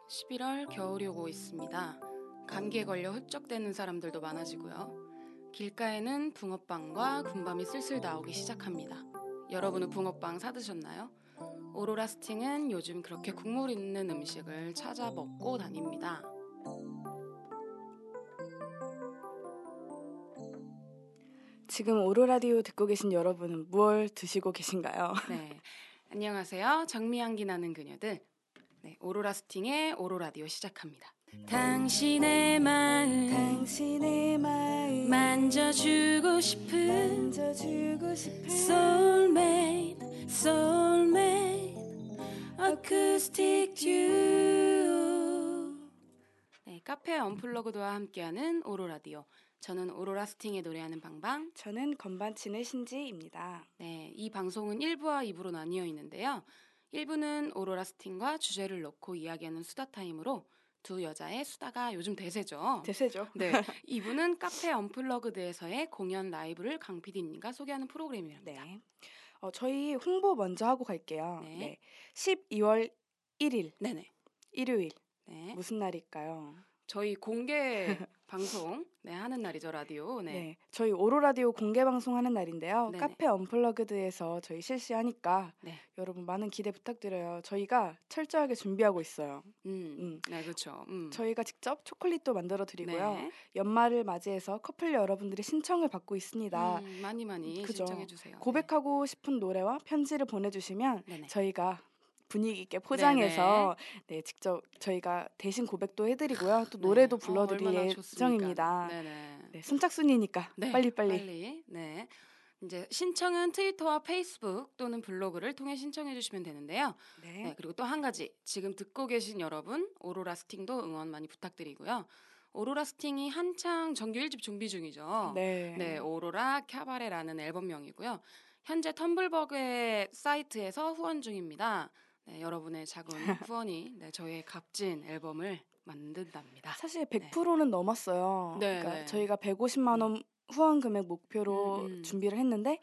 11월 겨울이 오고 있습니다. 감기에 걸려 흡적되는 사람들도 많아지고요. 길가에는 붕어빵과 군밤이 슬슬 나오기 시작합니다. 여러분은 붕어빵 사드셨나요? 오로라 스팅은 요즘 그렇게 국물 있는 음식을 찾아 먹고 다닙니다. 지금 오로라디오 듣고 계신 여러분은 무얼 드시고 계신가요? 네, 안녕하세요. 장미향기 나는 그녀들. 네, 오로라 스팅의 오로라디오 시작합니다. 당신의 마음 만져주고 싶은 soulmate acoustic duo. 네, 카페 언플러그드와 함께하는 오로라디오. 저는 오로라 스팅의 노래하는 방방. 저는 건반 치는 신지입니다. 네, 이 방송은 1부와 2부로 나뉘어 있는데요. 1부는 오로라 스팅과 주제를 놓고 이야기하는 수다 타임으로 두 여자의 수다가 요즘 대세죠. 대세죠. 네, 2부는 카페 언플러그드에서의 공연 라이브를 강 PD님과 소개하는 프로그램입니다. 네. 저희 홍보 먼저 하고 갈게요. 네. 네. 12월 1일 네네. 일요일 네. 무슨 날일까요? 저희 공개 방송 하는 날이죠, 라디오. 네. 저희 오로라디오 공개 방송하는 날인데요. 네네. 카페 언플러그드에서 저희 실시하니까 네. 여러분 많은 기대 부탁드려요. 저희가 철저하게 준비하고 있어요. 네, 그렇죠. 저희가 직접 초콜릿도 만들어 드리고요. 네. 연말을 맞이해서 커플 여러분들의 신청을 받고 있습니다. 많이 그죠. 신청해 주세요. 고백하고 싶은 노래와 편지를 보내주시면 네네. 저희가 분위기 있게 포장해서 직접 저희가 대신 고백도 해드리고요. 또 노래도 불러드릴 얼마나 예정입니다. 네네. 네, 선착순이니까 네, 빨리. 네. 이제 신청은 트위터와 페이스북 또는 블로그를 통해 신청해 주시면 되는데요. 네, 그리고 또 한 가지 지금 듣고 계신 여러분 오로라 스팅도 응원 많이 부탁드리고요. 오로라 스팅이 한창 정규 1집 준비 중이죠. 네. 오로라 캬바레라는 앨범명이고요. 현재 텀블벅의 사이트에서 후원 중입니다. 네, 여러분의 작은 후원이 저희의 값진 앨범을 만든답니다. 사실 100%는 넘었어요. 그러니까 저희가 150만 원 후원 금액 목표로 준비를 했는데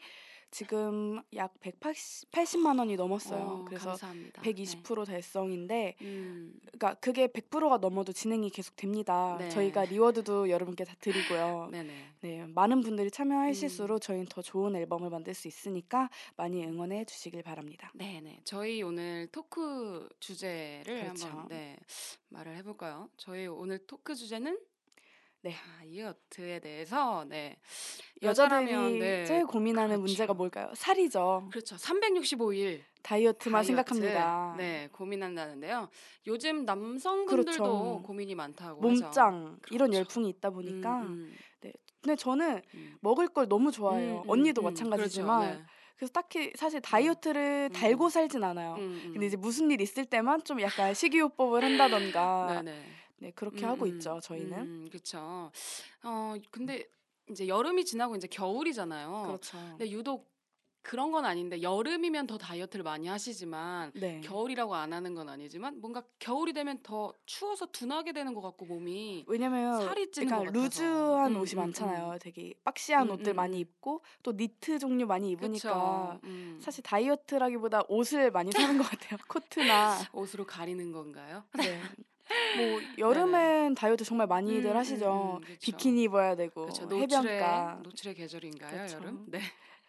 지금 약 180만 원이 넘었어요. 그래서 감사합니다. 120% 달성인데 그러니까 그게 100%가 넘어도 진행이 계속 됩니다. 네. 저희가 리워드도 여러분께 다 드리고요. 네, 많은 분들이 참여하실수록 저희는 더 좋은 앨범을 만들 수 있으니까 많이 응원해 주시길 바랍니다. 네네. 저희 오늘 토크 주제를 그렇죠. 한번 말을 해볼까요? 저희 오늘 토크 주제는 다이어트에 대해서 여자들이 제일 고민하는 문제가 뭘까요? 살이죠. 그렇죠. 365일 다이어트만 다이어트, 생각합니다. 네, 고민한다는데요. 요즘 남성분들도 그렇죠. 고민이 많다고 몸짱 하죠. 이런 열풍이 있다 보니까 네. 근데 저는 먹을 걸 너무 좋아해요. 언니도 마찬가지지만 그렇죠. 네. 그래서 딱히 사실 다이어트를 달고 살진 않아요. 근데 이제 무슨 일 있을 때만 좀 약간 식이요법을 한다던가 네, 그렇게 하고 있죠, 저희는. 그렇죠. 근데 이제 여름이 지나고 이제 겨울이잖아요. 그렇죠. 근데 유독 그런 건 아닌데 여름이면 더 다이어트를 많이 하시지만 겨울이라고 안 하는 건 아니지만 뭔가 겨울이 되면 더 추워서 둔하게 되는 것 같고 몸이 왜냐면 살이 찌는 것 같아서 루즈한 옷이 많잖아요. 되게 박시한 옷들 많이 입고 또 니트 종류 많이 입으니까 사실 다이어트라기보다 옷을 많이 사는 것 같아요. 코트나 옷으로 가리는 건가요? 네. 뭐 여름엔 다이어트 정말 많이들 하시죠. 그렇죠. 비키니 입어야 되고 그렇죠. 해변가. 노출의 계절인가요, 그렇죠. 여름? 네.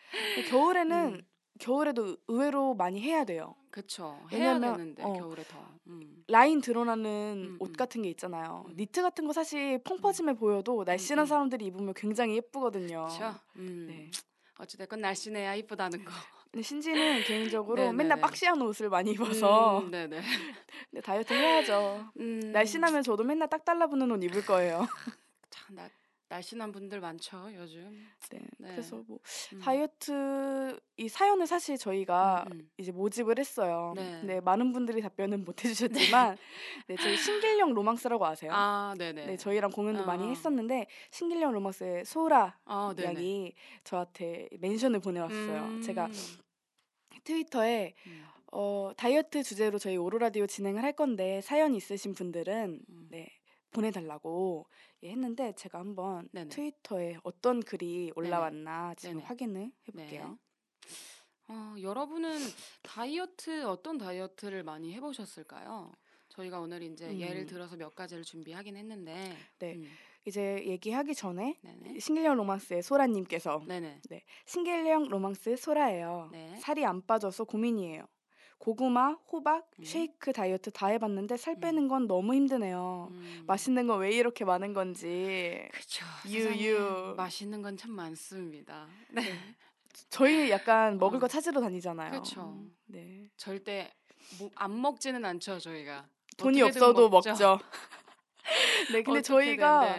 겨울에도 의외로 많이 해야 돼요. 그렇죠. 해야 왜냐면 되는데 겨울에 더. 라인 드러나는 옷 같은 게 있잖아요. 니트 같은 거 사실 펑퍼짐해 보여도 날씬한 사람들이 입으면 굉장히 예쁘거든요. 그렇죠. 네. 어찌됐건 날씬해야 이쁘다는 거. 근데 신지는 개인적으로 맨날 박시한 옷을 많이 입어서 네네. 근데 다이어트 해야죠. 날씬하면 저도 맨날 딱 달라붙는 옷 입을 거예요. 참 날씬한 분들 많죠 요즘. 네. 그래서 뭐 다이어트 이 사연을 사실 저희가 이제 모집을 했어요. 근데 많은 분들이 답변은 못 해주셨지만 저희 신길령 로망스라고 아세요? 아, 네네. 네, 저희랑 공연도 많이 했었는데 신길령 로망스의 소라 양이 저한테 멘션을 보내왔어요. 제가 트위터에 다이어트 주제로 저희 오로라디오 진행을 할 건데 사연 있으신 분들은 보내달라고 했는데 제가 한번 트위터에 어떤 글이 올라왔나 지금 확인을 해볼게요. 여러분은 어떤 다이어트를 많이 해보셨을까요? 저희가 오늘 이제 예를 들어서 몇 가지를 준비하긴 했는데 네. 이제 얘기하기 전에 네네. 신길령 로망스의 소라님께서 네네. 네. 신길령 로망스 소라예요. 네. 살이 안 빠져서 고민이에요. 고구마, 호박, 쉐이크 다이어트 다 해봤는데 살 빼는 건 너무 힘드네요. 맛있는 건 왜 이렇게 많은 건지. 그쵸. 유유. 맛있는 건 참 많습니다. 네. 저희 약간 먹을 거 찾으러 다니잖아요. 그렇죠. 네. 절대 안 먹지는 않죠, 저희가. 돈이 없어도 먹죠. 네, 근데 저희가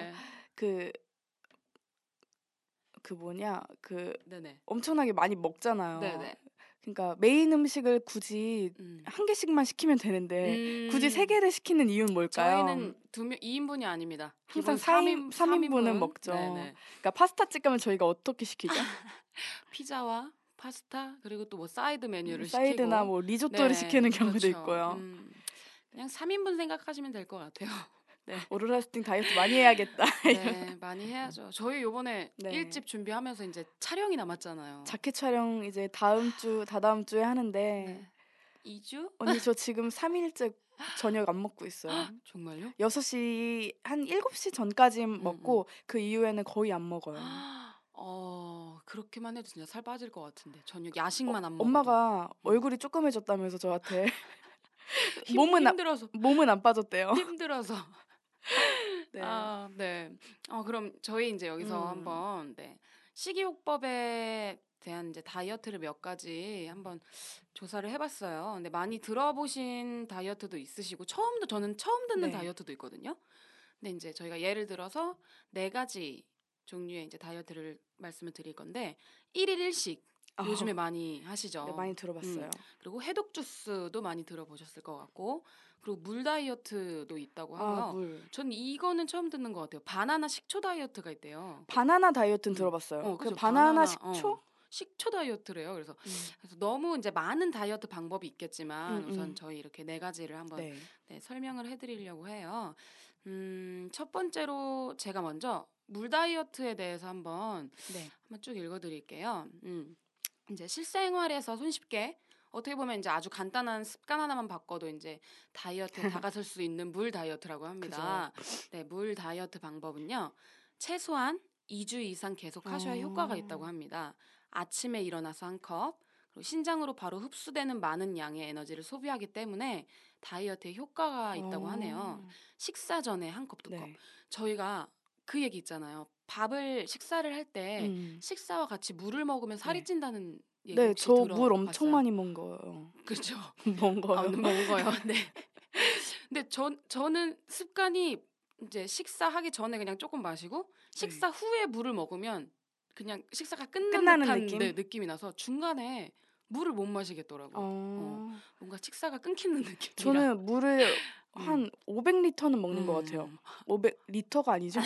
네네. 엄청나게 많이 먹잖아요. 네네. 그러니까 메인 음식을 굳이 한 개씩만 시키면 되는데 굳이 3개를 시키는 이유는 뭘까요? 저희는 2인분이 아닙니다. 항상 3인분은 먹죠. 네네. 그러니까 파스타집 가면 저희가 어떻게 시키죠? 피자와 파스타 그리고 또 뭐 사이드 메뉴를 사이드나 시키고 뭐 리조또를 시키는 경우도 그렇죠. 있고요. 그냥 3인분 생각하시면 될 것 같아요. 네. 오로라스팅 다이어트 많이 해야겠다. 네, 많이 해야죠. 저희 요번에 1집 준비하면서 이제 촬영이 남았잖아요. 자켓 촬영 이제 다다음 주에 하는데 2주? 언니 저 지금 3일째 저녁 안 먹고 있어요. 정말요? 6시 한 7시 전까지 먹고 그 이후에는 거의 안 먹어요. 그렇게만 해도 진짜 살 빠질 것 같은데. 저녁 야식만 안 먹어도. 엄마가 얼굴이 조그매졌다면서 저한테 힘들어서. 몸은 안 빠졌대요. 힘들어서. 네. 네. 그럼 저희 이제 여기서 한번 식이요법에 대한 이제 다이어트를 몇 가지 한번 조사를 해봤어요. 근데 많이 들어보신 다이어트도 있으시고 저는 처음 듣는 다이어트도 있거든요. 근데 이제 저희가 예를 들어서 4가지 종류의 이제 다이어트를 말씀을 드릴 건데 1일 1식 요즘에 많이 하시죠. 네, 많이 들어봤어요. 그리고 해독 주스도 많이 들어보셨을 것 같고 그리고 물 다이어트도 있다고 하고요. 물. 전 이거는 처음 듣는 것 같아요. 바나나 식초 다이어트가 있대요. 바나나 다이어트는 들어봤어요. 그 바나나 식초? 식초 다이어트래요. 그래서 너무 이제 많은 다이어트 방법이 있겠지만 우선 저희 이렇게 4가지를 한번 설명을 해드리려고 해요. 첫 번째로 제가 먼저 물 다이어트에 대해서 한번 쭉 읽어드릴게요. 이제 실생활에서 손쉽게 어떻게 보면 이제 아주 간단한 습관 하나만 바꿔도 이제 다이어트에 다가설 수 있는 물 다이어트라고 합니다. 네, 물 다이어트 방법은요. 최소한 2주 이상 계속 하셔야 효과가 있다고 합니다. 아침에 일어나서 1컵, 그리고 신장으로 바로 흡수되는 많은 양의 에너지를 소비하기 때문에 다이어트에 효과가 있다고 하네요. 식사 전에 1컵, 2컵. 저희가 그 얘기 있잖아요. 식사를 할 때 식사와 같이 물을 먹으면 살이 찐다는 얘기 혹시 저 물 엄청 많이 먹어요. 그렇죠. 먹어요. 먹어요. 네. 근데 저는 습관이 이제 식사하기 전에 그냥 조금 마시고 식사 후에 물을 먹으면 그냥 식사가 끝나는 듯한 느낌이 나서 중간에 물을 못 마시겠더라고요. 뭔가 식사가 끊기는 느낌이라. 저는 물을 한 500리터는 먹는 것 같아요. 500리터가 아니죠?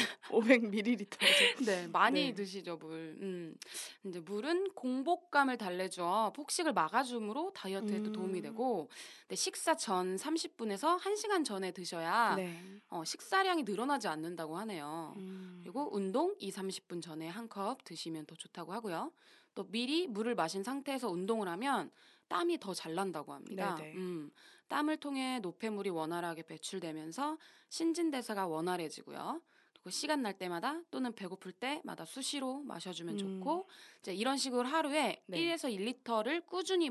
500ml죠. 네, 많이 드시죠, 물. 이제 물은 공복감을 달래줘 폭식을 막아줌으로 다이어트에도 도움이 되고, 근데 식사 전 30분에서 1시간 전에 드셔야 식사량이 늘어나지 않는다고 하네요. 그리고 운동 30분 전에 1컵 드시면 더 좋다고 하고요. 또 미리 물을 마신 상태에서 운동을 하면 땀이 더 잘 난다고 합니다. 땀을 통해 노폐물이 원활하게 배출되면서 신진대사가 원활해지고요. 그리고 시간 날 때마다 또는 배고플 때마다 수시로 마셔주면 좋고, 이제 이런 식으로 하루에 1에서 1리터를 꾸준히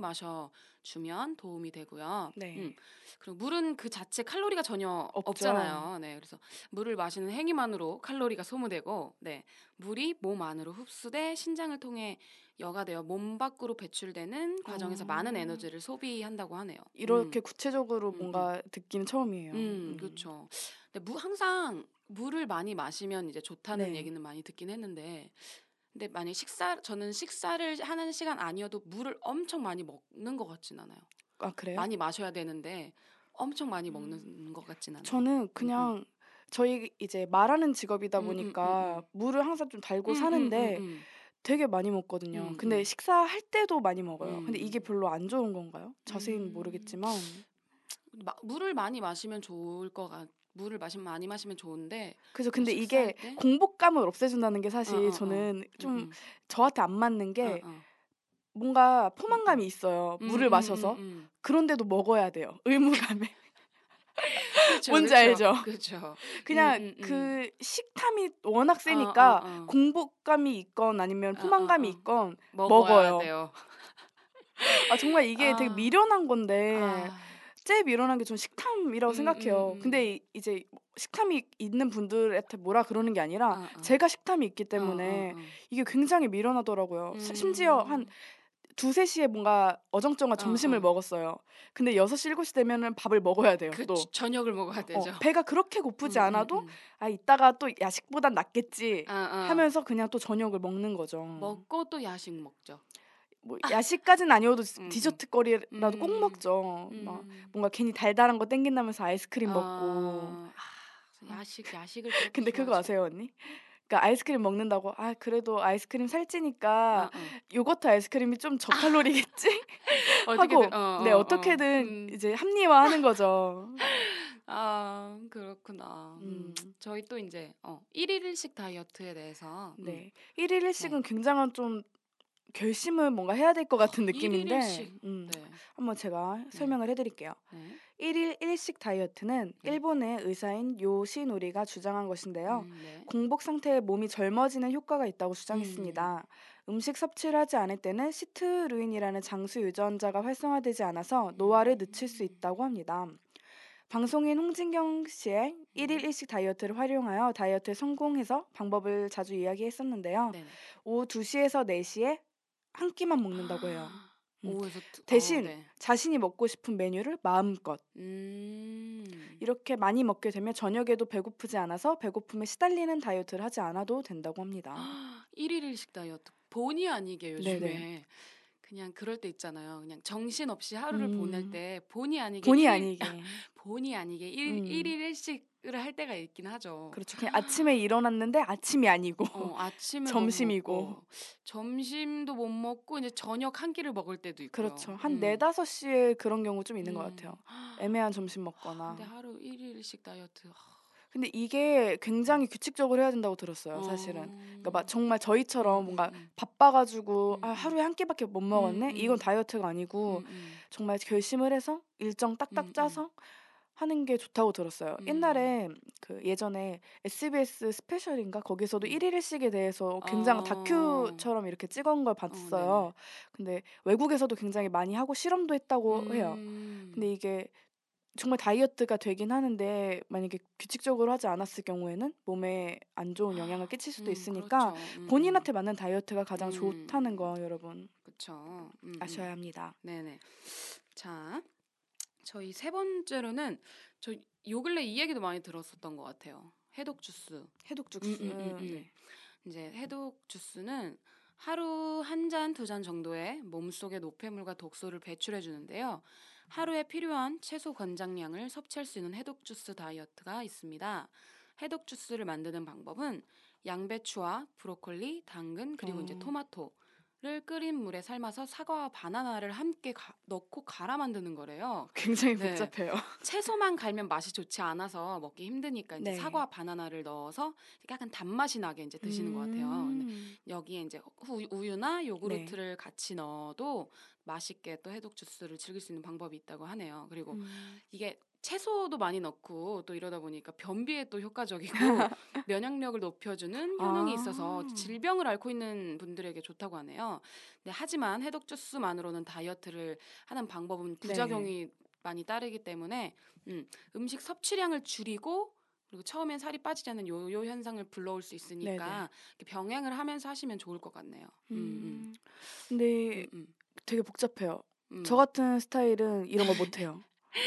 마셔주면 도움이 되고요. 그리고 물은 그 자체 칼로리가 전혀 없잖아요. 네, 그래서 물을 마시는 행위만으로 칼로리가 소모되고, 물이 몸 안으로 흡수돼 신장을 통해 여가되어 몸 밖으로 배출되는 과정에서 많은 에너지를 소비한다고 하네요. 이렇게 구체적으로 뭔가 듣기는 처음이에요. 그렇죠. 근데 항상 물을 많이 마시면 이제 좋다는 얘기는 많이 듣긴 했는데, 근데 만약 저는 식사를 하는 시간 아니어도 물을 엄청 많이 먹는 것 같진 않아요. 아, 그래요? 많이 마셔야 되는데 엄청 많이 먹는 것 같진 않아요. 저는 그냥 저희 이제 말하는 직업이다 보니까 물을 항상 좀 달고 사는데 되게 많이 먹거든요. 근데 식사할 때도 많이 먹어요. 근데 이게 별로 안 좋은 건가요? 자세히는 모르겠지만 물을 많이 마시면 좋을 것 물을 많이 마시면 좋은데. 그래서 근데 이게 공복감을 없애준다는 게 사실 저는 좀 저한테 안 맞는 게 뭔가 포만감이 있어요. 물을 마셔서. 그런데도 먹어야 돼요. 의무감에. 뭔지 알죠? 그렇죠. 그냥 그 식탐이 워낙 세니까 공복감이 있건 아니면 포만감이 있건 먹어요. 돼요. 정말 이게 되게 미련한 건데 제일 미련한 게 전 식탐이라고 생각해요. 근데 이제 식탐이 있는 분들한테 뭐라 그러는 게 아니라 제가 식탐이 있기 때문에 이게 굉장히 미련하더라고요. 심지어 한 2-3시에 뭔가 어정쩡한 점심을 먹었어요. 근데 6시 7시 되면은 밥을 먹어야 돼요. 또 저녁을 먹어야 되죠. 배가 그렇게 고프지 않아도 이따가 또 야식보단 낫겠지 하면서 그냥 또 저녁을 먹는 거죠. 먹고 또 야식 먹죠. 뭐 야식까지는 아니어도 디저트 거리라도 꼭 먹죠. 막 뭔가 괜히 달달한 거 땡긴다면서 아이스크림 먹고. 야식을 근데 그거 아세요, 언니? 그러니까 아이스크림 먹는다고 그래도 아이스크림 살찌니까 요거트 아이스크림이 좀 저칼로리겠지? 하고 어떻게든 이제 합리화하는 거죠. 그렇구나. 저희 또 이제 1일 1식 다이어트에 대해서 1일 1식은 굉장한 좀 결심을 뭔가 해야 될 것 같은 느낌인데 1일 1식. 한번 제가 설명을 해드릴게요. 1일 1식 다이어트는 일본의 의사인 요시노리가 주장한 것인데요. 공복 상태에 몸이 젊어지는 효과가 있다고 주장했습니다. 음식 섭취를 하지 않을 때는 시트루인이라는 장수 유전자가 활성화되지 않아서 노화를 늦출 수 있다고 합니다. 방송인 홍진경 씨의 1일 1식 다이어트를 활용하여 다이어트에 성공해서 방법을 자주 이야기했었는데요. 오후 2시에서 4시에 한 끼만 먹는다고 해요. 대신 자신이 먹고 싶은 메뉴를 마음껏 이렇게 많이 먹게 되면 저녁에도 배고프지 않아서 배고픔에 시달리는 다이어트를 하지 않아도 된다고 합니다. 1일 1식 다이어트 본의 아니게 요즘에 그냥 그럴 때 있잖아요. 그냥 정신없이 하루를 보낼 때 본의 아니게 1일 1식을 할 때가 있긴 하죠. 그렇죠. 그냥 아침에 일어났는데 아침이 아니고 점심이고 점심도 못 먹고 이제 저녁 한 끼를 먹을 때도 있고요. 그렇죠. 한 4-5시에 그런 경우 좀 있는 것 같아요. 애매한 점심 먹거나. 근데 하루 1일 1식 다이어트. 근데 이게 굉장히 규칙적으로 해야 된다고 들었어요, 사실은. 그러니까 막 정말 저희처럼 뭔가 바빠가지고 하루에 한 끼밖에 못 먹었네? 이건 다이어트가 아니고 정말 결심을 해서 일정 딱딱 짜서 하는 게 좋다고 들었어요. 옛날에 예전에 SBS 스페셜인가? 거기서도 1일 1식에 대해서 굉장히 다큐처럼 이렇게 찍은 걸 봤어요. 근데 외국에서도 굉장히 많이 하고 실험도 했다고 해요. 근데 이게 정말 다이어트가 되긴 하는데 만약에 규칙적으로 하지 않았을 경우에는 몸에 안 좋은 영향을 끼칠 수도 있으니까 본인한테 맞는 다이어트가 가장 좋다는 거 여러분 그쵸. 아셔야 합니다. 네네. 자, 저희 3번째로는 저 요 근래 이 얘기도 많이 들었었던 것 같아요. 해독 주스. 네. 이제 해독 주스는 하루 1잔, 2잔 정도의 몸속의 노폐물과 독소를 배출해 주는데요. 하루에 필요한 최소 권장량을 섭취할 수 있는 해독 주스 다이어트가 있습니다. 해독 주스를 만드는 방법은 양배추와 브로콜리, 당근 그리고 이제 토마토를 끓인 물에 삶아서 사과와 바나나를 함께 넣고 갈아 만드는 거래요. 굉장히 복잡해요. 채소만 갈면 맛이 좋지 않아서 먹기 힘드니까 이제 사과, 바나나를 넣어서 약간 단맛이 나게 이제 드시는 것 같아요. 여기에 이제 우유나 요구르트를 같이 넣어도 맛있게 또 해독 주스를 즐길 수 있는 방법이 있다고 하네요. 그리고 이게 채소도 많이 넣고 또 이러다 보니까 변비에 또 효과적이고 면역력을 높여주는 효능이 있어서 질병을 앓고 있는 분들에게 좋다고 하네요. 네, 하지만 해독 주스만으로는 다이어트를 하는 방법은 부작용이 많이 따르기 때문에 음식 섭취량을 줄이고 그리고 처음엔 살이 빠지지 않는 요요 현상을 불러올 수 있으니까 병행을 하면서 하시면 좋을 것 같네요. 근데 되게 복잡해요. 저 같은 스타일은 이런 거 못해요.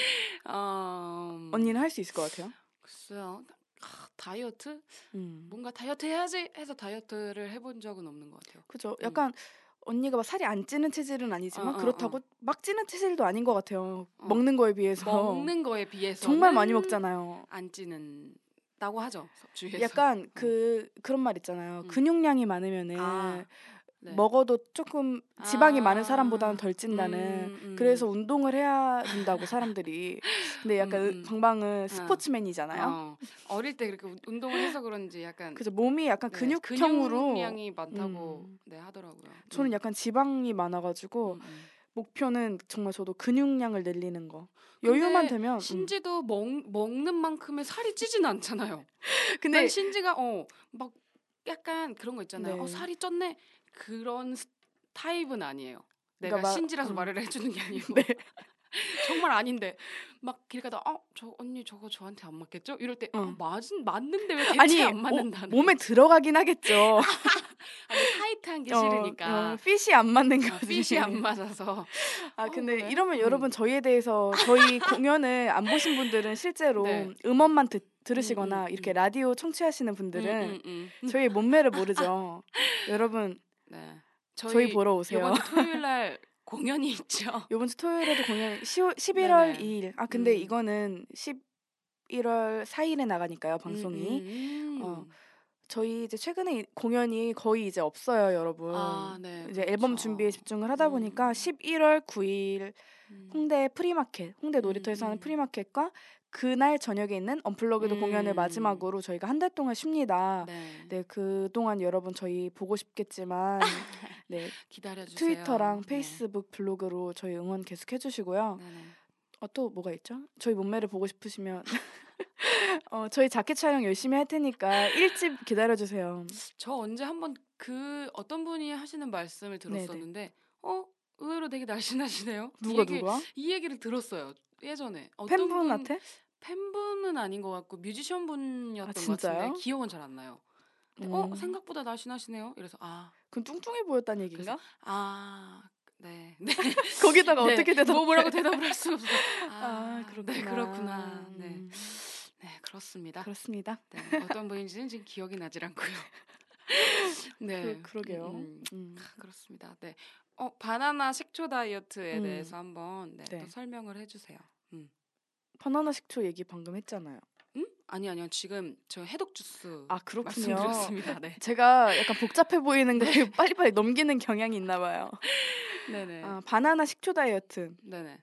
언니는 할 수 있을 것 같아요? 글쎄요. 다이어트? 뭔가 다이어트 해야지 해서 다이어트를 해본 적은 없는 것 같아요. 그죠. 약간 언니가 막 살이 안 찌는 체질은 아니지만 그렇다고 막 찌는 체질도 아닌 것 같아요. 먹는 거에 비해서. 먹는 거에 비해서 정말 많이 먹잖아요. 안 찌는다고 하죠. 주위에서. 약간 그런 말 있잖아요. 근육량이 많으면은 먹어도 조금 지방이 많은 사람보다는 덜 찐다는. 그래서 운동을 해야 된다고 사람들이. 근데 약간 방방은 스포츠맨이잖아요. 어릴 때 그렇게 운동을 해서 그런지 약간 그래서 몸이 약간 근육형으로 근육량이 많다고 하더라고요. 저는 약간 지방이 많아가지고 목표는 정말 저도 근육량을 늘리는 거. 여유만 되면 신지도 먹는 만큼의 살이 찌진 않잖아요. 근데 난 신지가 막 약간 그런 거 있잖아요. 네. 살이 쪘네 그런 타입은 아니에요. 내가 그러니까 신지라서 말을 해주는 게 아니고 네. 정말 아닌데 막 길 가다 저 언니 저거 저한테 안 맞겠죠? 이럴 때 맞는데 왜 대체 안 맞는다는 몸에 들어가긴 하겠죠. 아니 타이트한 게 싫으니까 핏이 안 맞는 거지. 핏이 안 맞아서. 근데 그래? 이러면 여러분 저희에 대해서 저희 공연을 안 보신 분들은 실제로 네. 음원만 들으시거나 이렇게 라디오 청취하시는 분들은 저희 몸매를 모르죠. 여러분 네. 저희 보러 오세요. 이번 주 토요일 날 공연이 있죠. 이번 주 토요일에도 공연 11월 2일. 근데 이거는 11월 4일에 나가니까요, 방송이. 저희 이제 최근에 공연이 거의 이제 없어요, 여러분. 네, 이제 그렇죠. 앨범 준비에 집중을 하다 보니까 11월 9일 홍대 프리마켓, 홍대 놀이터에서 하는 프리마켓과 그날 저녁에 있는 언플러그드 공연을 마지막으로 저희가 한 달 동안 쉽니다. 네, 그동안 여러분 저희 보고 싶겠지만 네, 기다려주세요. 트위터랑 페이스북 블로그로 저희 응원 계속 해주시고요. 또 뭐가 있죠? 저희 몸매를 보고 싶으시면 저희 자켓 촬영 열심히 할 테니까 1집 기다려주세요. 저 언제 한번 어떤 분이 하시는 말씀을 들었었는데 의외로 되게 날씬하시네요. 누가? 이 얘기를 들었어요. 예전에. 팬분한테? 팬분은 아닌 것 같고 뮤지션 분이었던 것 같은데 기억은 잘 안 나요. 근데 생각보다 날씬하시네요. 이래서 그럼 뚱뚱해 보였다는 얘기인가? 네. 거기다가 어떻게 뭐라고 대답을 할 수가 없어. 그렇구나. 네, 그렇구나. 네, 그렇습니다. 그렇습니다. 네, 어떤 분인지는 지금 기억이 나질 않고요. 네, 그러게요. 그렇습니다. 네, 바나나 식초 다이어트에 대해서 한번 또 설명을 해주세요. 바나나 식초 얘기 방금 했잖아요. 아니요. 지금 저 해독 주스 그렇군요. 말씀드렸습니다. 네. 제가 약간 복잡해 보이는 거 빨리빨리 넘기는 경향이 있나 봐요. 네네. 바나나 식초 다이어트. 네네.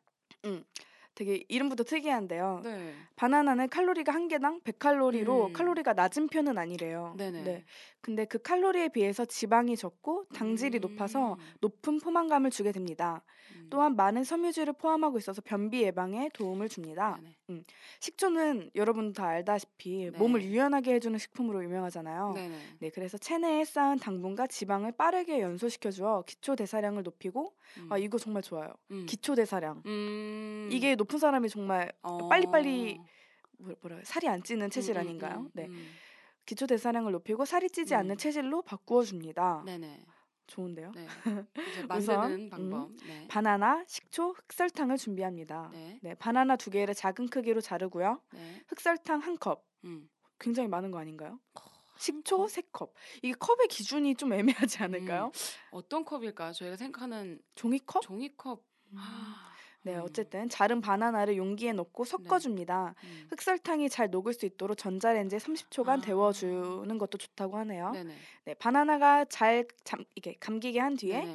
되게 이름부터 특이한데요. 네. 바나나는 칼로리가 한 개당 100칼로리로 칼로리가 낮은 편은 아니래요. 네네. 네. 근데 그 칼로리에 비해서 지방이 적고 당질이 높아서 높은 포만감을 주게 됩니다. 또한 많은 섬유질을 포함하고 있어서 변비 예방에 도움을 줍니다. 식초는 여러분 다 알다시피 몸을 유연하게 해주는 식품으로 유명하잖아요. 네, 그래서 체내에 쌓은 당분과 지방을 빠르게 연소시켜주어 기초 대사량을 높이고 이거 정말 좋아요. 기초 대사량. 이게 높은 사람이 정말 빨리빨리 살이 안 찌는 체질 아닌가요? 네. 기초 대사량을 높이고 살이 찌지 않는 체질로 바꾸어 줍니다. 네네. 좋은데요? 네. 이제 만드는 방법. 바나나, 식초, 흑설탕을 준비합니다. 네. 바나나 2개를 작은 크기로 자르고요. 흑설탕 1컵. 굉장히 많은 거 아닌가요? 식초 3컵. 이게 컵의 기준이 좀 애매하지 않을까요? 어떤 컵일까요? 저희가 생각하는 종이컵? 종이컵. 네, 어쨌든 자른 바나나를 용기에 넣고 섞어줍니다. 흑설탕이 잘 녹을 수 있도록 전자레인지에 30초간 데워주는 것도 좋다고 하네요. 네, 바나나가 잘 이게 잠기게 한 뒤에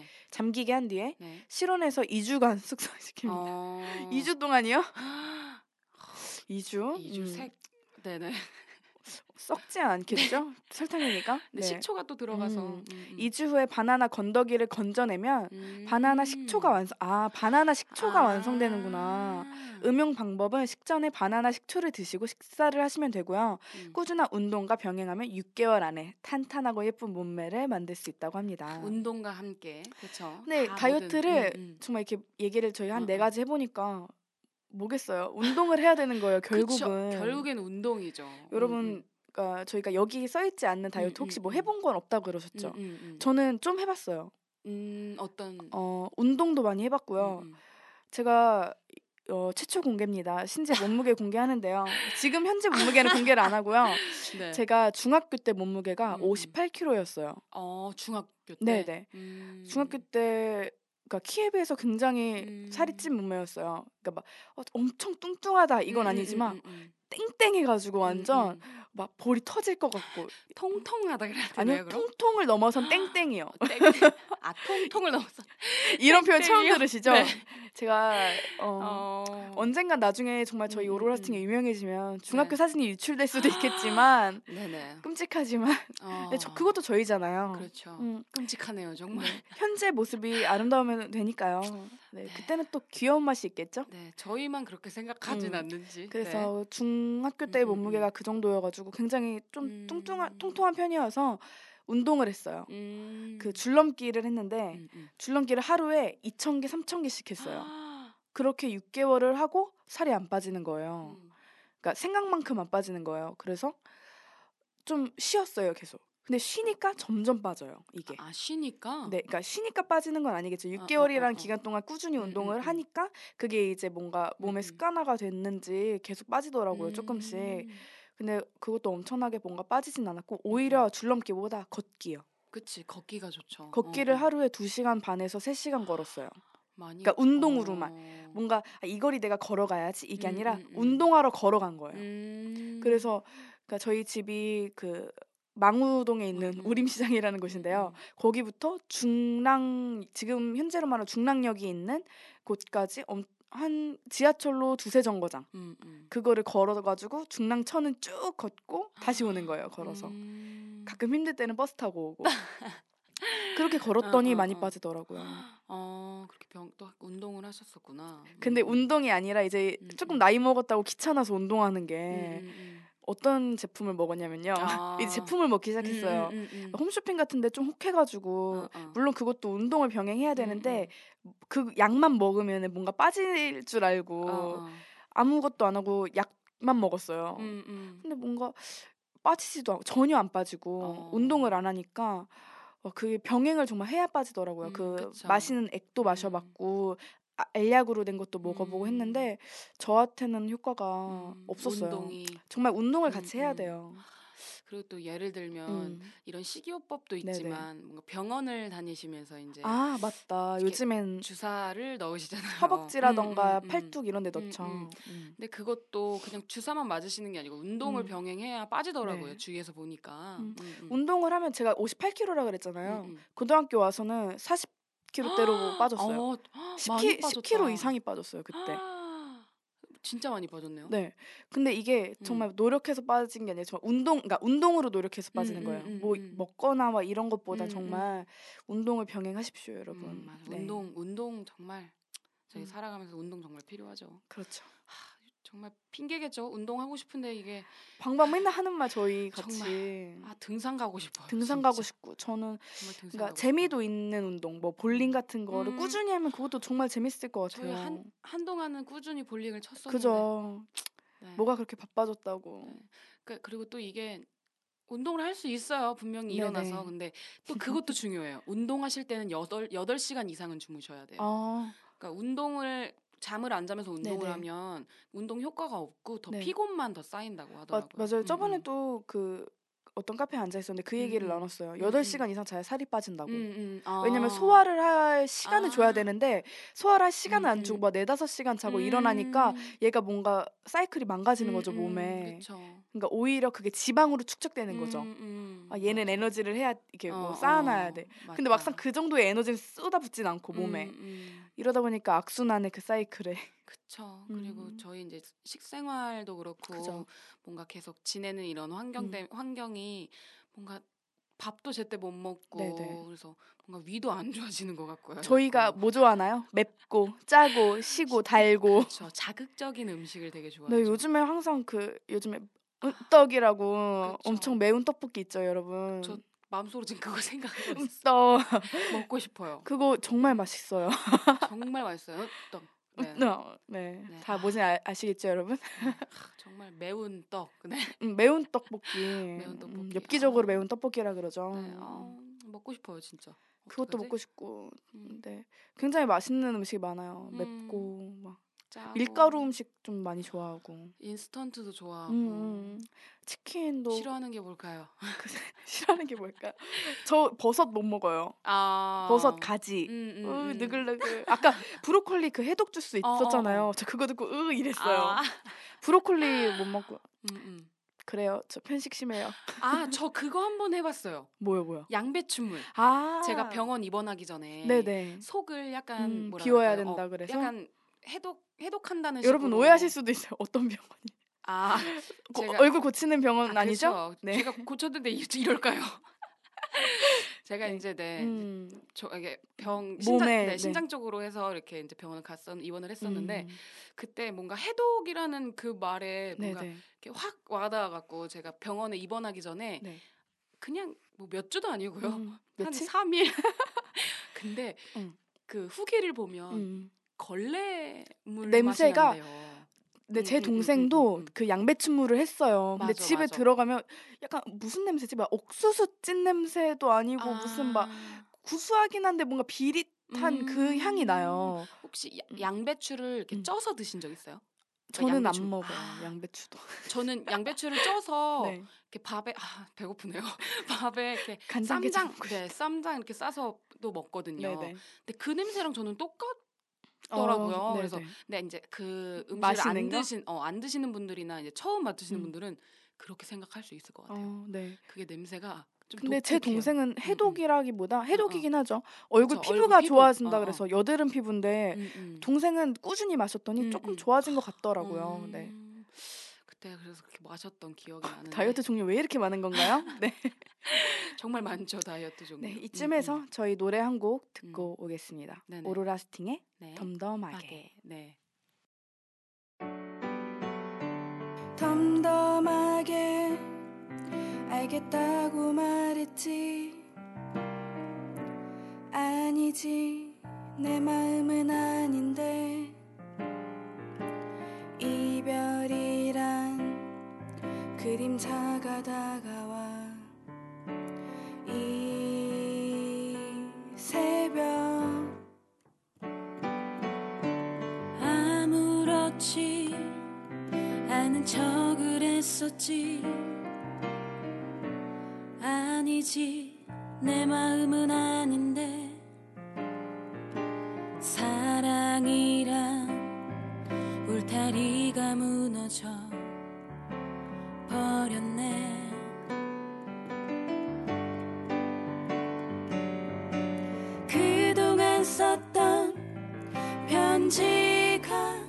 실온에서 2주간 숙성시킵니다. 2주 동안이요? 2주? 2주 네네. 썩지 않겠죠? 설탕이니까. 네. 식초가 또 들어가서 2주 후에 바나나 건더기를 건져내면 바나나 식초가 완성되는구나. 음용 방법은 식전에 바나나 식초를 드시고 식사를 하시면 되고요. 꾸준한 운동과 병행하면 6개월 안에 탄탄하고 예쁜 몸매를 만들 수 있다고 합니다. 운동과 함께. 그렇죠. 네, 다이어트를 정말 이렇게 얘기를 저희 한 4가지 해보니까 뭐겠어요. 운동을 해야 되는 거예요. 결국은. 결국엔 운동이죠. 여러분 저희가 여기 써있지 않는 다이어트 혹시 뭐 해본 건 없다고 그러셨죠? 저는 좀 해봤어요. 어떤? 운동도 많이 해봤고요. 제가 최초 공개입니다. 신제 몸무게 공개하는데요. 지금 현재 몸무게는 공개를 안 하고요. 네. 제가 중학교 때 몸무게가 58kg였어요. 중학교 때? 네네. 중학교 때 그러니까 키에 비해서 굉장히 살이 찐 몸매였어요. 그러니까 막 엄청 뚱뚱하다 이건 아니지만 땡땡해가지고 완전 막 볼이 터질 것 같고 통통하다 그래야 되나요? 아니요, 그럼? 통통을 넘어선 땡땡이요. 통통을 넘어서 이런 표현 처음 들으시죠? 네. 제가 언젠간 나중에 정말 저희 오로라 스팅이 유명해지면 중학교 사진이 유출될 수도 있겠지만 네네. 끔찍하지만 근데 그것도 저희잖아요. 그렇죠. 끔찍하네요 정말. 네. 현재 모습이 아름다우면 되니까요. 네. 그때는 또 귀여운 맛이 있겠죠? 네, 저희만 그렇게 생각하진 않는지. 그래서 중학교 때 몸무게가 그 정도여가지고 굉장히 좀 통통한 편이어서 운동을 했어요. 그 줄넘기를 했는데 줄넘기를 하루에 2,000개, 3,000개씩 했어요. 그렇게 6개월을 하고 살이 안 빠지는 거예요. 그러니까 생각만큼 안 빠지는 거예요. 그래서 좀 쉬었어요, 계속. 근데 쉬니까 점점 빠져요, 이게. 아, 쉬니까? 네, 그러니까 쉬니까 빠지는 건 아니겠죠. 6개월이라는 기간 동안 꾸준히 운동을 하니까 그게 이제 뭔가 몸에 습관화가 됐는지 계속 빠지더라고요, 조금씩. 근데 그것도 엄청나게 뭔가 빠지진 않았고 오히려 줄넘기보다 걷기요. 그치, 걷기가 좋죠. 걷기를 하루에 2시간 반에서 3시간 걸었어요. 그러니까 운동으로만. 뭔가 이 거리 내가 걸어가야지 이게 아니라 운동하러 걸어간 거예요. 그래서 그러니까 저희 집이 그 망우동에 있는 우림시장이라는 곳인데요. 거기부터 중랑, 지금 현재로 말하면 중랑역이 있는 곳까지 한 지하철로 2-3 정거장 그거를 걸어가지고 중랑천은 쭉 걷고 다시 오는 거예요, 걸어서. 가끔 힘들 때는 버스 타고 오고. 그렇게 걸었더니 많이 빠지더라고요. 그렇게 또 운동을 하셨었구나. 근데 운동이 아니라 이제 조금 나이 먹었다고 귀찮아서 운동하는 게 어떤 제품을 먹었냐면요. 이 제품을 먹기 시작했어요. 홈쇼핑 같은데 좀 혹해가지고 물론 그것도 운동을 병행해야 되는데 그 약만 먹으면 뭔가 빠질 줄 알고 아무것도 안 하고 약만 먹었어요. 근데 뭔가 빠지지도 않고 전혀 안 빠지고 운동을 안 하니까 그 병행을 정말 해야 빠지더라고요. 그 그쵸. 마시는 액도 마셔봤고 알약으로 된 것도 먹어보고 했는데 저한테는 효과가 없었어요. 정말 운동을 같이 해야 돼요. 그리고 또 예를 들면 이런 식이요법도 있지만 뭔가 병원을 다니시면서 이제 맞다. 요즘엔 주사를 넣으시잖아요. 허벅지라던가 팔뚝 이런 데 넣죠. 근데 그것도 그냥 주사만 맞으시는 게 아니고 운동을 병행해야 빠지더라고요. 주위에서 보니까. 운동을 하면 제가 58kg라 그랬잖아요. 고등학교 와서는 40kg대로 빠졌어요. 10kg 이상이 빠졌어요, 그때. 진짜 많이 빠졌네요. 네. 근데 이게 정말 노력해서 빠진 게 아니라 정말 그러니까 운동으로 노력해서 빠지는 거예요. 뭐 먹거나 막 이런 것보다 정말 운동을 병행하십시오, 여러분. 맞아. 네. 운동 정말 저희 살아가면서 운동 정말 필요하죠. 그렇죠. 정말 핑계겠죠. 운동하고 싶은데 이게 방방 맨날 하는 말 저희 같이. 정말 등산 가고 싶어요. 등산 가고 싶고 저는 그러니까 재미도 있는 운동, 뭐 볼링 같은 거를 꾸준히 하면 그것도 정말 재밌을 것 같아요. 저희 한동안은 꾸준히 볼링을 쳤었는데. 그죠. 네. 뭐가 그렇게 바빠졌다고. 네. 그리고 또 이게 운동을 할 수 있어요. 분명히 일어나서. 근데 또 그것도 중요해요. 운동하실 때는 8시간 이상은 주무셔야 돼요. 그러니까 잠을 안 자면서 운동을 하면 운동 효과가 없고 더 피곤만 더 쌓인다고 하더라고요. 맞아요. 저번에 또 어떤 카페에 앉아 있었는데 그 얘기를 나눴어요. 8시간 이상 자야 살이 빠진다고. 왜냐면 소화를 할 시간을 줘야 되는데 소화를 할 시간을 안 주고 막 4-5시간 자고 일어나니까 얘가 뭔가 사이클이 망가지는 거죠, 몸에. 그쵸. 그러니까 오히려 그게 지방으로 축적되는 거죠. 얘는 맞아. 에너지를 해야 이렇게 뭐 쌓아놔야 돼. 근데 막상 그 정도의 에너지는 쏟아붓진 않고 몸에. 이러다 보니까 악순환의 그 사이클에. 그쵸. 그리고 저희 이제 식생활도 그렇고 그죠. 뭔가 계속 지내는 이런 환경이 뭔가 밥도 제때 못 먹고 그래서 뭔가 위도 안 좋아지는 것 같고요. 저희가 뭐 좋아하나요? 맵고 짜고 시고 달고. 그렇죠. 자극적인 음식을 되게 좋아해요. 네, 요즘에 항상 요즘에 떡이라고 엄청 매운 떡볶이 있죠, 여러분. 저 마음속으로 지금 그거 생각하고 있어요. 떡 먹고 싶어요. 그거 정말 맛있어요. 정말 맛있어요. 떡. 네. 다 뭔지 아시겠죠, 여러분? 정말 매운 떡. 네. 매운 떡볶이. 엽기적으로 매운 떡볶이라 그러죠. 네. 먹고 싶어요, 진짜. 그것도 먹고 싶고. 네. 굉장히 맛있는 음식이 많아요. 맵고 막 짜고. 밀가루 음식 좀 많이 좋아하고. 인스턴트도 좋아하고. 치킨도. 싫어하는 게 뭘까요? 싫어하는 게 뭘까? 저 버섯 못 먹어요. 버섯 가지. 느글느글. 아까 브로콜리 그 해독 주스 있었잖아요. 저 그거 듣고 이랬어요. 브로콜리 못 먹고. 그래요. 저 편식 심해요. 저 그거 한번 해봤어요. 뭐요? 양배추물. 제가 병원 입원하기 전에 네네. 속을 약간 비워야 된다 그래서 약간 해독한다는 여러분 식으로. 오해하실 수도 있어요. 어떤 병원이? 제가 얼굴 고치는 병원 아니죠? 그렇죠. 네. 제가 고쳤는데 이럴까요? 제가 이제 이게 신장 쪽으로 해서 이렇게 이제 병원을 입원을 했었는데 그때 뭔가 해독이라는 그 말에 뭔가 이렇게 확 와닿아갖고 제가 병원에 입원하기 전에 그냥 뭐 몇 주도 아니고요. 한 3일. 근데 그 후기를 보면 걸레물 냄새가 맛이 난대요. 네, 제 동생도 그 양배추물을 했어요. 근데 집에 들어가면 약간 무슨 냄새지? 막 옥수수 찐 냄새도 아니고 무슨 막 구수하긴 한데 뭔가 비릿한 그 향이 나요. 혹시 양배추를 이렇게 쪄서 드신 적 있어요? 저는 안 먹어요. 양배추도. 저는 양배추를 쪄서 이렇게 밥에 배고프네요. 밥에 이렇게 쌈장 이렇게 싸서 또 먹거든요. 근데 그 냄새랑 저는 똑같더라고요. 그래서 근데 이제 그 음식을 안 드시는 분들이나 이제 처음 맡으시는 분들은 그렇게 생각할 수 있을 것 같아요. 그게 냄새가 좀 근데 독특해요. 제 동생은 해독이라기보다 해독이긴 하죠. 얼굴 피부가 좋아진다 그래서 여드름 피부인데 동생은 꾸준히 마셨더니 조금 좋아진 것 같더라고요. 네. 그때 그래서 그렇게 마셨던 기억이 나는데. 다이어트 종류 왜 이렇게 많은 건가요? 네. 정말 많죠, 다이어트 종류. 네, 이쯤에서 저희 노래 한 곡 듣고 오겠습니다. 오로라 스팅의 덤덤하게. 네. 덤덤하게 알겠다고 말했지. 아니지, 내 마음은 아닌데. 이별이란 그림자가 다가와. 이 새벽 아무렇지 않은 척을 했었지. 아니지, 내 마음은 아닌데. 사랑이란 울타리가 무너져 버렸네. 그동안 썼던 편지가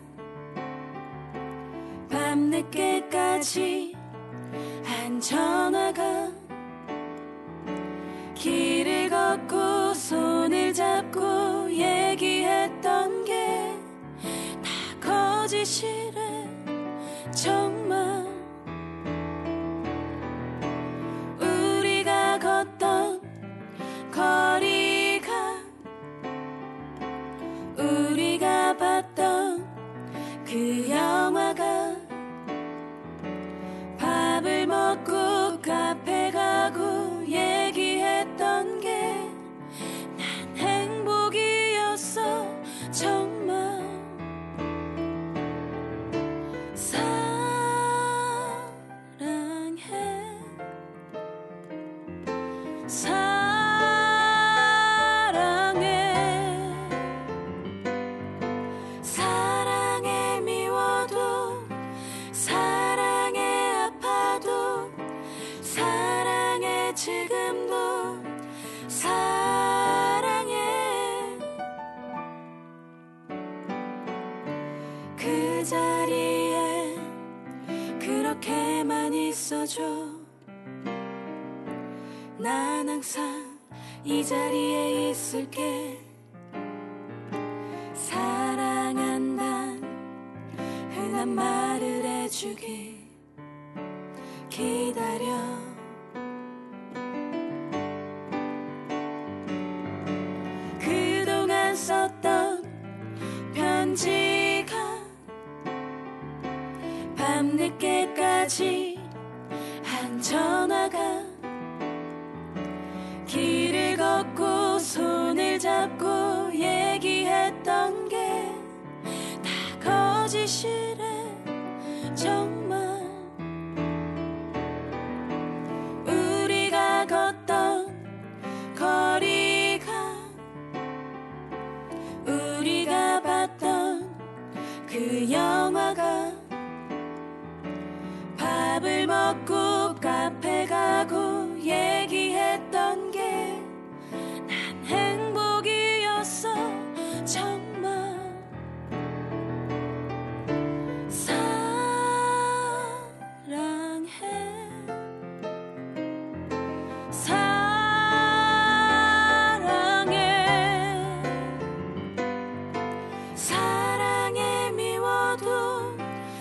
밤늦게까지 한 전화가 길을 걷고 손을 잡고 얘기했던 게 다 거짓이래 정말. 우리가 걷던 거리가 우리가 봤던 그 영화가 밥을 먹고 카페 가고 얘기했던 게 난 행복이었어 정말. 사랑해 미워도 사랑해 아파도 사랑해 지금도 사랑해. 그 자리에 그렇게만 있어줘. 난 항상 이 자리에 있을게. 사랑한단 흔한 말을 해주길 기다려. 그동안 썼던 편지가 밤늦게까지 한 전화가 길을 걷고 손을 잡고 얘기했던 게 다 거짓이래 정말. 우리가 걷던 거리가 우리가 봤던 그 영화가 밥을 먹고 카페 가고 얘기했던 게 난 행복이었어 정말. 사랑해 미워도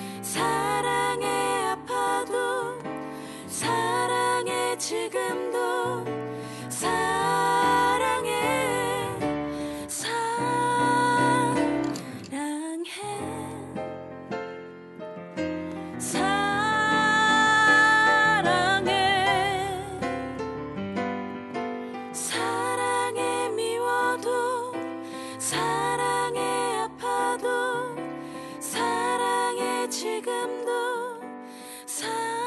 사랑해 아파도 사랑해 지금도 사랑해 사랑해 미워도 사랑해 아파도 사랑해 지금도 사랑해.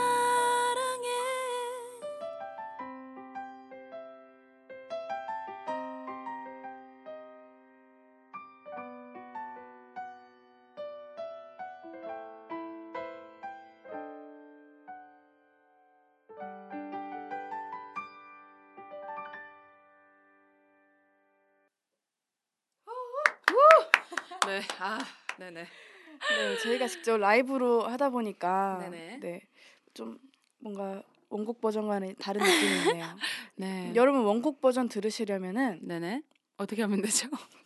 네, 네네. 네, 저희가 직접 라이브로 하다 보니까 네네. 네, 좀 뭔가 원곡 버전과는 다른 느낌이 있네요. 네. 여러분 원곡 버전 들으시려면은 네네. 어떻게 하면 되죠?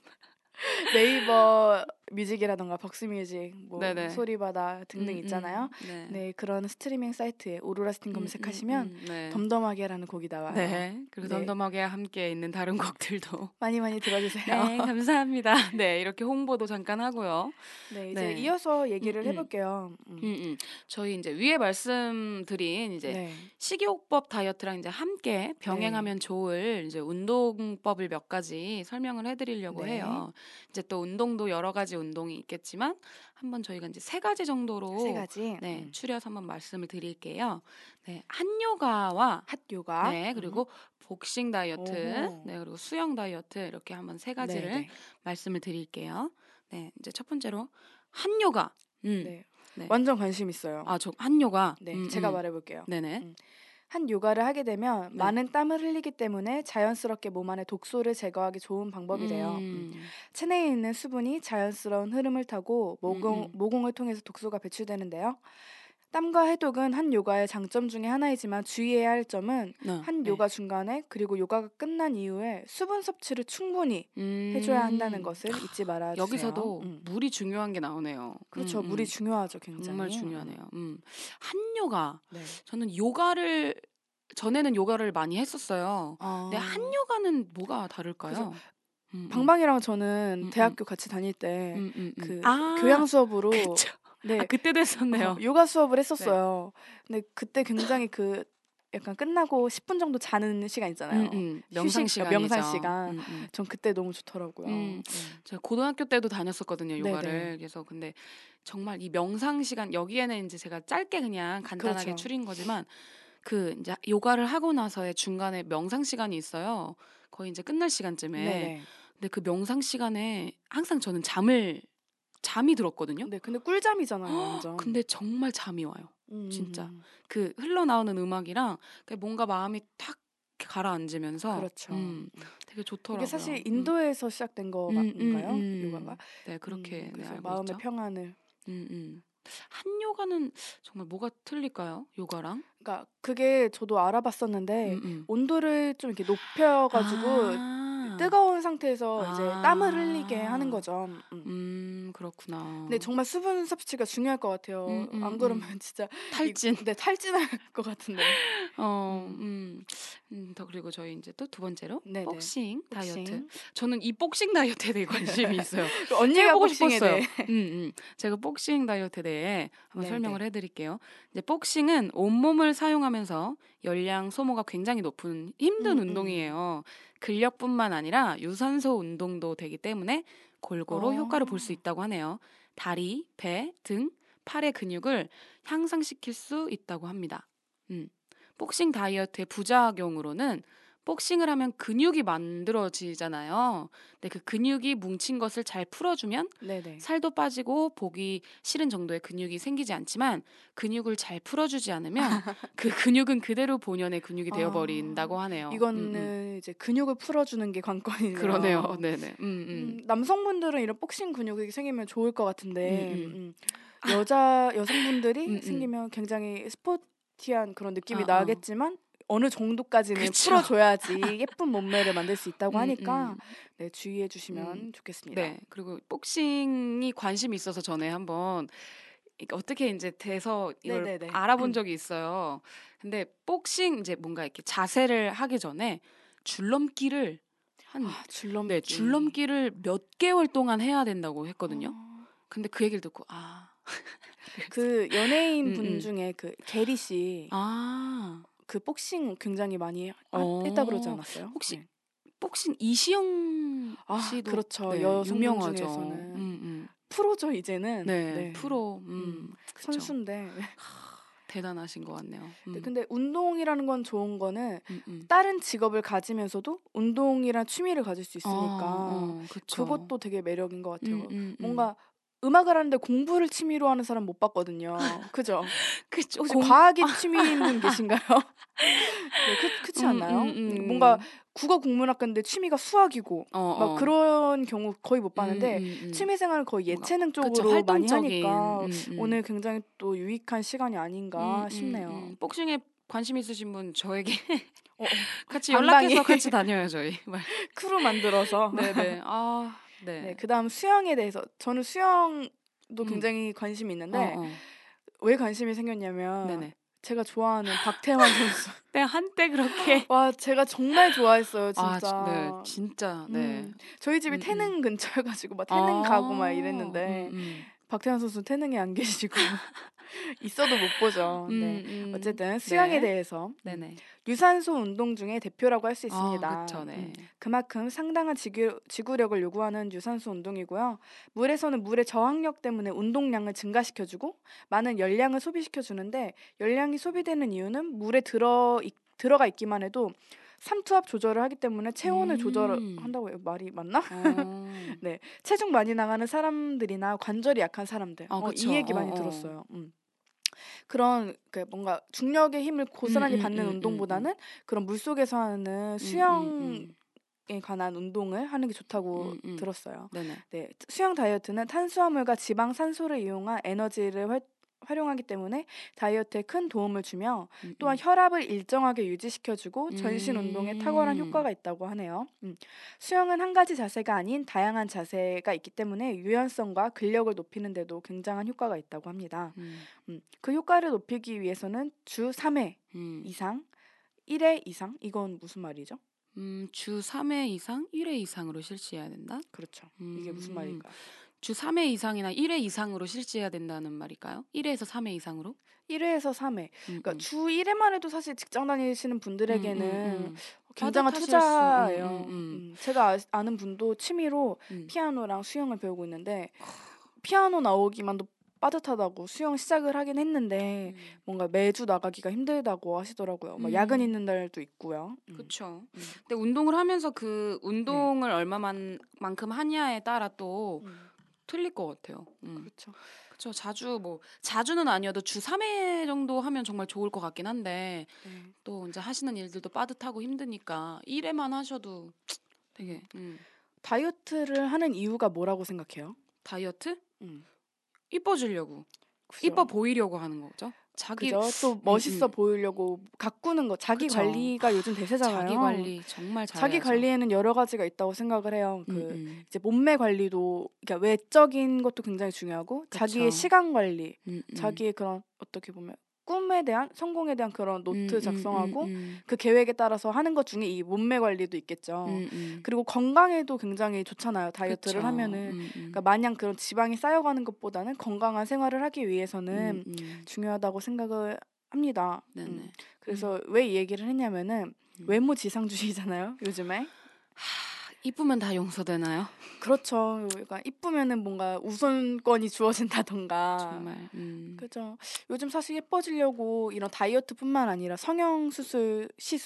네이버 뮤직이라던가 벅스뮤직, 뭐 네네. 소리바다 등등 있잖아요. 네. 네, 그런 스트리밍 사이트에 오로라 스팅 검색하시면 네. 덤덤하게라는 곡이 나와요. 네. 그리고 네. 덤덤하게 함께 있는 다른 곡들도 많이 들어주세요. 네, 감사합니다. 네, 이렇게 홍보도 잠깐 하고요. 네, 이제 네. 이어서 얘기를 해볼게요. 저희 이제 위에 말씀드린 이제 네. 식이요법 다이어트랑 이제 함께 병행하면 좋을 이제 운동법을 몇 가지 설명을 해드리려고 해요. 이제 또 운동도 여러 가지 운동이 있겠지만 한번 저희가 이제 3가지 정도로 세 가지. 네, 추려서 한번 말씀을 드릴게요. 네, 핫요가와 핫요가. 네, 그리고 복싱 다이어트, 오호. 네, 그리고 수영 다이어트 이렇게 한번 3가지를 말씀을 드릴게요. 네, 이제 첫 번째로 핫요가. 네. 네. 완전 관심 있어요. 저 핫요가. 네, 제가 말해볼게요. 네네. 한 요가를 하게 되면 네. 많은 땀을 흘리기 때문에 자연스럽게 몸 안에 독소를 제거하기 좋은 방법이래요. 체내에 있는 수분이 자연스러운 흐름을 타고 모공을 통해서 독소가 배출되는데요. 땀과 해독은 한 요가의 장점 중에 하나이지만 주의해야 할 점은 한 요가 중간에 그리고 요가가 끝난 이후에 수분 섭취를 충분히 해줘야 한다는 것을 잊지 말아주세요. 여기서도 물이 중요한 게 나오네요. 그렇죠. 물이 중요하죠. 굉장히. 정말 중요하네요. 한 요가. 네. 저는 전에는 요가를 많이 했었어요. 근데 한 요가는 뭐가 다를까요? 방방이랑 저는 대학교 같이 다닐 때 그 교양 수업으로 그쵸. 네. 그때도 했었네요. 요가 수업을 했었어요. 근데 그때 굉장히 약간 끝나고 10분 정도 자는 시간 있잖아요. 명상 시간이죠. 명상 시간. 전 그때 너무 좋더라고요. 제가 고등학교 때도 다녔었거든요, 요가를. 네네. 그래서 근데 정말 이 명상 시간, 여기에는 이제 제가 짧게 그냥 간단하게 그렇죠. 추린 거지만 이제 요가를 하고 나서의 중간에 명상 시간이 있어요. 거의 이제 끝날 시간쯤에. 네네. 근데 그 명상 시간에 항상 저는 잠이 들었거든요. 네, 근데 꿀잠이잖아요, 완전. 근데 정말 잠이 와요. 진짜. 그 흘러나오는 음악이랑 뭔가 마음이 탁 가라앉으면서 그렇죠. 되게 좋더라고요. 이게 사실 인도에서 시작된 거인가요? 요가가? 네, 그렇게 그래서 알고 마음의 있죠. 평안을. 한 요가는 정말 뭐가 틀릴까요? 요가랑? 그러니까 그게 저도 알아봤었는데 온도를 좀 이렇게 높여가지고 뜨거운 상태에서 이제 땀을 흘리게 하는 거죠. 그렇구나. 근데 정말 수분 섭취가 중요할 것 같아요. 안 그러면 진짜 탈진. 네, 탈진할 것 같은데. 그리고 저희 이제 또 두 번째로 네네. 복싱 다이어트. 복싱. 저는 이 복싱 다이어트에 대해 관심이 있어요. 언니가 해보고 복싱에 싶었어요. 대해. 제가 복싱 다이어트에 대해 한번 네네. 설명을 해드릴게요. 이제 복싱은 온몸을 사용하면서 열량 소모가 굉장히 높은 힘든 운동이에요. 근력뿐만 아니라 유산소 운동도 되기 때문에 골고루 효과를 볼 수 있다고 하네요. 다리, 배, 등, 팔의 근육을 향상시킬 수 있다고 합니다. 복싱 다이어트의 부작용으로는 복싱을 하면 근육이 만들어지잖아요. 근데 그 근육이 뭉친 것을 잘 풀어주면 네네. 살도 빠지고 보기 싫은 정도의 근육이 생기지 않지만 근육을 잘 풀어주지 않으면 그 근육은 그대로 본연의 근육이 되어버린다고 하네요. 이거는 이제 근육을 풀어주는 게 관건이네요. 그러네요. 네네. 남성분들은 이런 복싱 근육이 생기면 좋을 것 같은데 여성분들이 생기면 굉장히 스포티한 그런 느낌이 나겠지만 어느 정도까지는 그쵸. 풀어줘야지 예쁜 몸매를 만들 수 있다고 하니까 네, 주의해 주시면 좋겠습니다. 네. 그리고 복싱이 관심이 있어서 전에 한번 어떻게 이제 돼서 이걸 네네네. 알아본 적이 있어요. 근데 복싱 이제 뭔가 이렇게 자세를 하기 전에 줄넘기를 줄넘기. 줄넘기를 몇 개월 동안 해야 된다고 했거든요. 근데 그 얘기를 듣고 그 연예인 분 중에 그 게리 씨 그 복싱 굉장히 많이 했다 그러지 않았어요? 혹시 복싱 이시영 씨도 그렇죠. 네, 여성분 유명하죠. 중에서는 프로죠 이제는. 네. 프로 선수인데 대단하신 것 같네요. 네, 근데 운동이라는 건 좋은 거는 다른 직업을 가지면서도 운동이란 취미를 가질 수 있으니까 그것도 되게 매력인 것 같아요. 뭔가 음악을 하는데 공부를 취미로 하는 사람 못 봤거든요. 그죠? 그쵸. 혹시 과학이 취미인 분 계신가요? 네, 그렇지 않나요? 뭔가 국어 국문학과인데 취미가 수학이고 막 그런 경우 거의 못 봤는데 취미생활을 거의 예체능 쪽으로 많이 하니까 오늘 굉장히 또 유익한 시간이 아닌가 싶네요. 복싱에 관심 있으신 분 저에게 같이 방방이. 연락해서 같이 다녀요 저희. 크루 만들어서. 네네. 네, 그다음 수영에 대해서 저는 수영도 굉장히 관심이 있는데 왜 관심이 생겼냐면 네네. 제가 좋아하는 박태환 선수. 네, 한때 그렇게 와, 제가 정말 좋아했어요, 진짜. 네, 진짜. 네. 저희 집이 태릉 근처여가지고 막 태릉 가고 막 이랬는데 박태환 선수 태릉에 안 계시고 있어도 못 보죠. 네. 어쨌든 수영에 대해서 네네. 유산소 운동 중에 대표라고 할 수 있습니다. 그쵸, 네. 그만큼 상당한 지구력을 요구하는 유산소 운동이고요. 물에서는 물의 저항력 때문에 운동량을 증가시켜주고 많은 열량을 소비시켜주는데 열량이 소비되는 이유는 물에 들어가 있기만 해도 삼투압 조절을 하기 때문에 체온을 조절한다고 말이 맞나? 네, 체중 많이 나가는 사람들이나 관절이 약한 사람들 이 얘기 많이 들었어요. 그런 뭔가 중력의 힘을 고스란히 받는 운동보다는 그런 물속에서 하는 수영에 관한 운동을 하는 게 좋다고 들었어요. 네, 수영 다이어트는 탄수화물과 지방, 산소를 이용한 에너지를 활용하기 때문에 다이어트에 큰 도움을 주며 또한 혈압을 일정하게 유지시켜주고 전신 운동에 탁월한 효과가 있다고 하네요. 수영은 한 가지 자세가 아닌 다양한 자세가 있기 때문에 유연성과 근력을 높이는 데도 굉장한 효과가 있다고 합니다. 그 효과를 높이기 위해서는 주 3회 이상 1회 이상 이건 무슨 말이죠? 주 3회 이상 1회 이상으로 실시해야 된다? 그렇죠. 이게 무슨 말인가요? 주 3회 이상이나 1회 이상으로 실시해야 된다는 말일까요? 1회에서 3회 이상으로? 1회에서 3회. 그러니까 주 1회만 해도 사실 직장 다니시는 분들에게는 굉장한 투자예요. 제가 아는 분도 취미로 피아노랑 수영을 배우고 있는데 피아노 나오기만도 빠듯하다고 수영 시작을 하긴 했는데 뭔가 매주 나가기가 힘들다고 하시더라고요. 막 야근 있는 날도 있고요. 그렇죠. 근데 운동을 하면서 그 운동을 얼마만큼 하냐에 따라 또 틀릴 것 같아요. 그렇죠. 그렇죠. 자주는 아니어도 주 3회 정도 하면 정말 좋을 것 같긴 한데 또 이제 하시는 일들도 빠듯하고 힘드니까 1회만 하셔도 되게 다이어트를 하는 이유가 뭐라고 생각해요? 다이어트? 이뻐지려고. 그죠. 이뻐 보이려고 하는 거죠. 그죠? 또 멋있어 보이려고 가꾸는 거 자기 그쵸. 관리가 요즘 대세잖아요. 자기 관리 정말 잘해야죠. 자기 관리에는 여러 가지가 있다고 생각을 해요. 이제 몸매 관리도 그러니까 외적인 것도 굉장히 중요하고 그쵸. 자기의 시간 관리, 자기의 그런 어떻게 보면 꿈에 대한 성공에 대한 그런 노트 작성하고 그 계획에 따라서 하는 것 중에 이 몸매 관리도 있겠죠. 그리고 건강에도 굉장히 좋잖아요. 다이어트를 그쵸. 하면은 그러니까 마냥 그런 지방이 쌓여가는 것보다는 건강한 생활을 하기 위해서는 중요하다고 생각을 합니다. 그래서 왜 이 얘기를 했냐면은 외모 지상주의잖아요. 요즘에. 이쁘면 다 용서되나요? 그렇죠. 그러니까 이쁘면은 뭔가 우선권이 주어진다던가. 정말. 그죠. 요즘 사실 예뻐지려고 이런 다이어트뿐만 아니라 성형 시술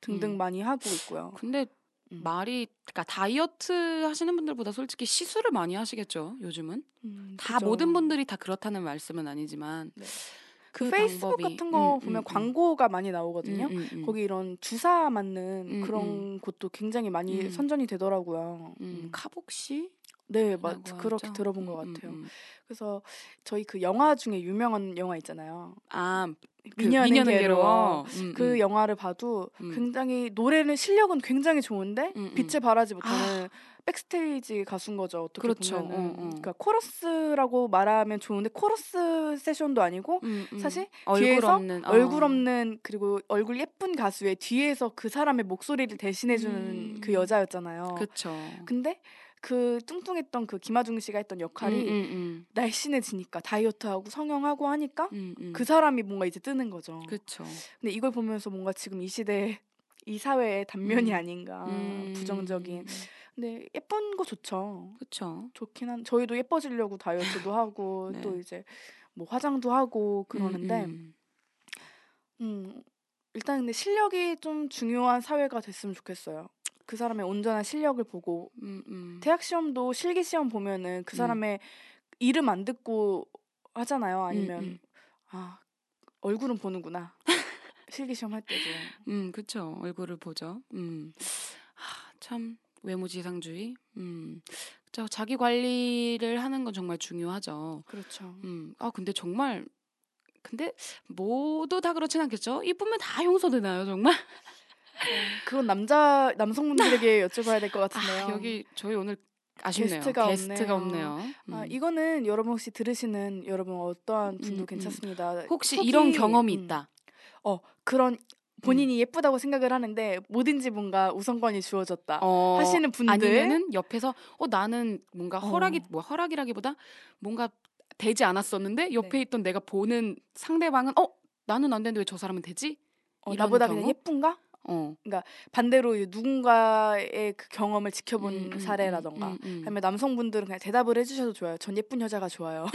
등등 많이 하고 있고요. 근데 그러니까 다이어트 하시는 분들보다 솔직히 시술을 많이 하시겠죠, 요즘은. 다 그죠. 모든 분들이 다 그렇다는 말씀은 아니지만 네. 그 페이스북 방법이 같은 거 보면 광고가 많이 나오거든요. 거기 이런 주사 맞는 그런 곳도 굉장히 많이 선전이 되더라고요. 카복시? 네, 그렇게 들어본 것 같아요. 그래서 저희 그 영화 중에 유명한 영화 있잖아요. 미녀는 괴로워. 그 영화를 봐도 굉장히 노래는 실력은 굉장히 좋은데 빛을 발하지 못하는 백스테이지 가수인 거죠. 어떻게 그렇죠. 보면은. 그러니까 코러스라고 말하면 좋은데 코러스 세션도 아니고 사실 뒤에서 얼굴 없는 그리고 얼굴 예쁜 가수의 뒤에서 그 사람의 목소리를 대신해주는 그 여자였잖아요. 그렇죠. 근데 그 뚱뚱했던 그 김하중 씨가 했던 역할이 날씬해지니까 다이어트하고 성형하고 하니까 그 사람이 뭔가 이제 뜨는 거죠. 그렇죠. 근데 이걸 보면서 뭔가 지금 이 시대 이 사회의 단면이 아닌가 부정적인. 근데 예쁜 거 좋죠. 그렇죠. 좋긴 한. 저희도 예뻐지려고 다이어트도 하고 네. 또 이제 뭐 화장도 하고 그러는데 일단 근데 실력이 좀 중요한 사회가 됐으면 좋겠어요. 그 사람의 온전한 실력을 보고 대학 시험도 실기 시험 보면은 그 사람의 이름 안 듣고 하잖아요. 아니면 얼굴은 보는구나. 실기 시험 할 때도. 그렇죠. 얼굴을 보죠. 참 외모지상주의. 자기 관리를 하는 건 정말 중요하죠. 그렇죠. 근데 모두 다 그렇진 않겠죠? 이쁘면 다 용서되나요, 정말? 그건 남성분들에게 여쭤봐야 될 것 같은데요. 여기 저희 오늘 아쉽네요. 게스트가 없네요. 이거는 여러분 혹시 들으시는 여러분 어떠한 분도 괜찮습니다. 혹시 이런 경험이 있다. 그런 본인이 예쁘다고 생각을 하는데 뭐든지 뭔가 우선권이 주어졌다 하시는 분들, 아니면은 옆에서 나는 뭔가 허락이라기보다 뭔가 되지 않았었는데 옆에 있던 내가 보는 상대방은 나는 안 되는데 왜 저 사람은 되지? 나보다 그냥 예쁜가? 그러니까 반대로 누군가의 그 경험을 지켜본 사례라던가 아니면 남성분들은 그냥 대답을 해주셔도 좋아요. 전 예쁜 여자가 좋아요.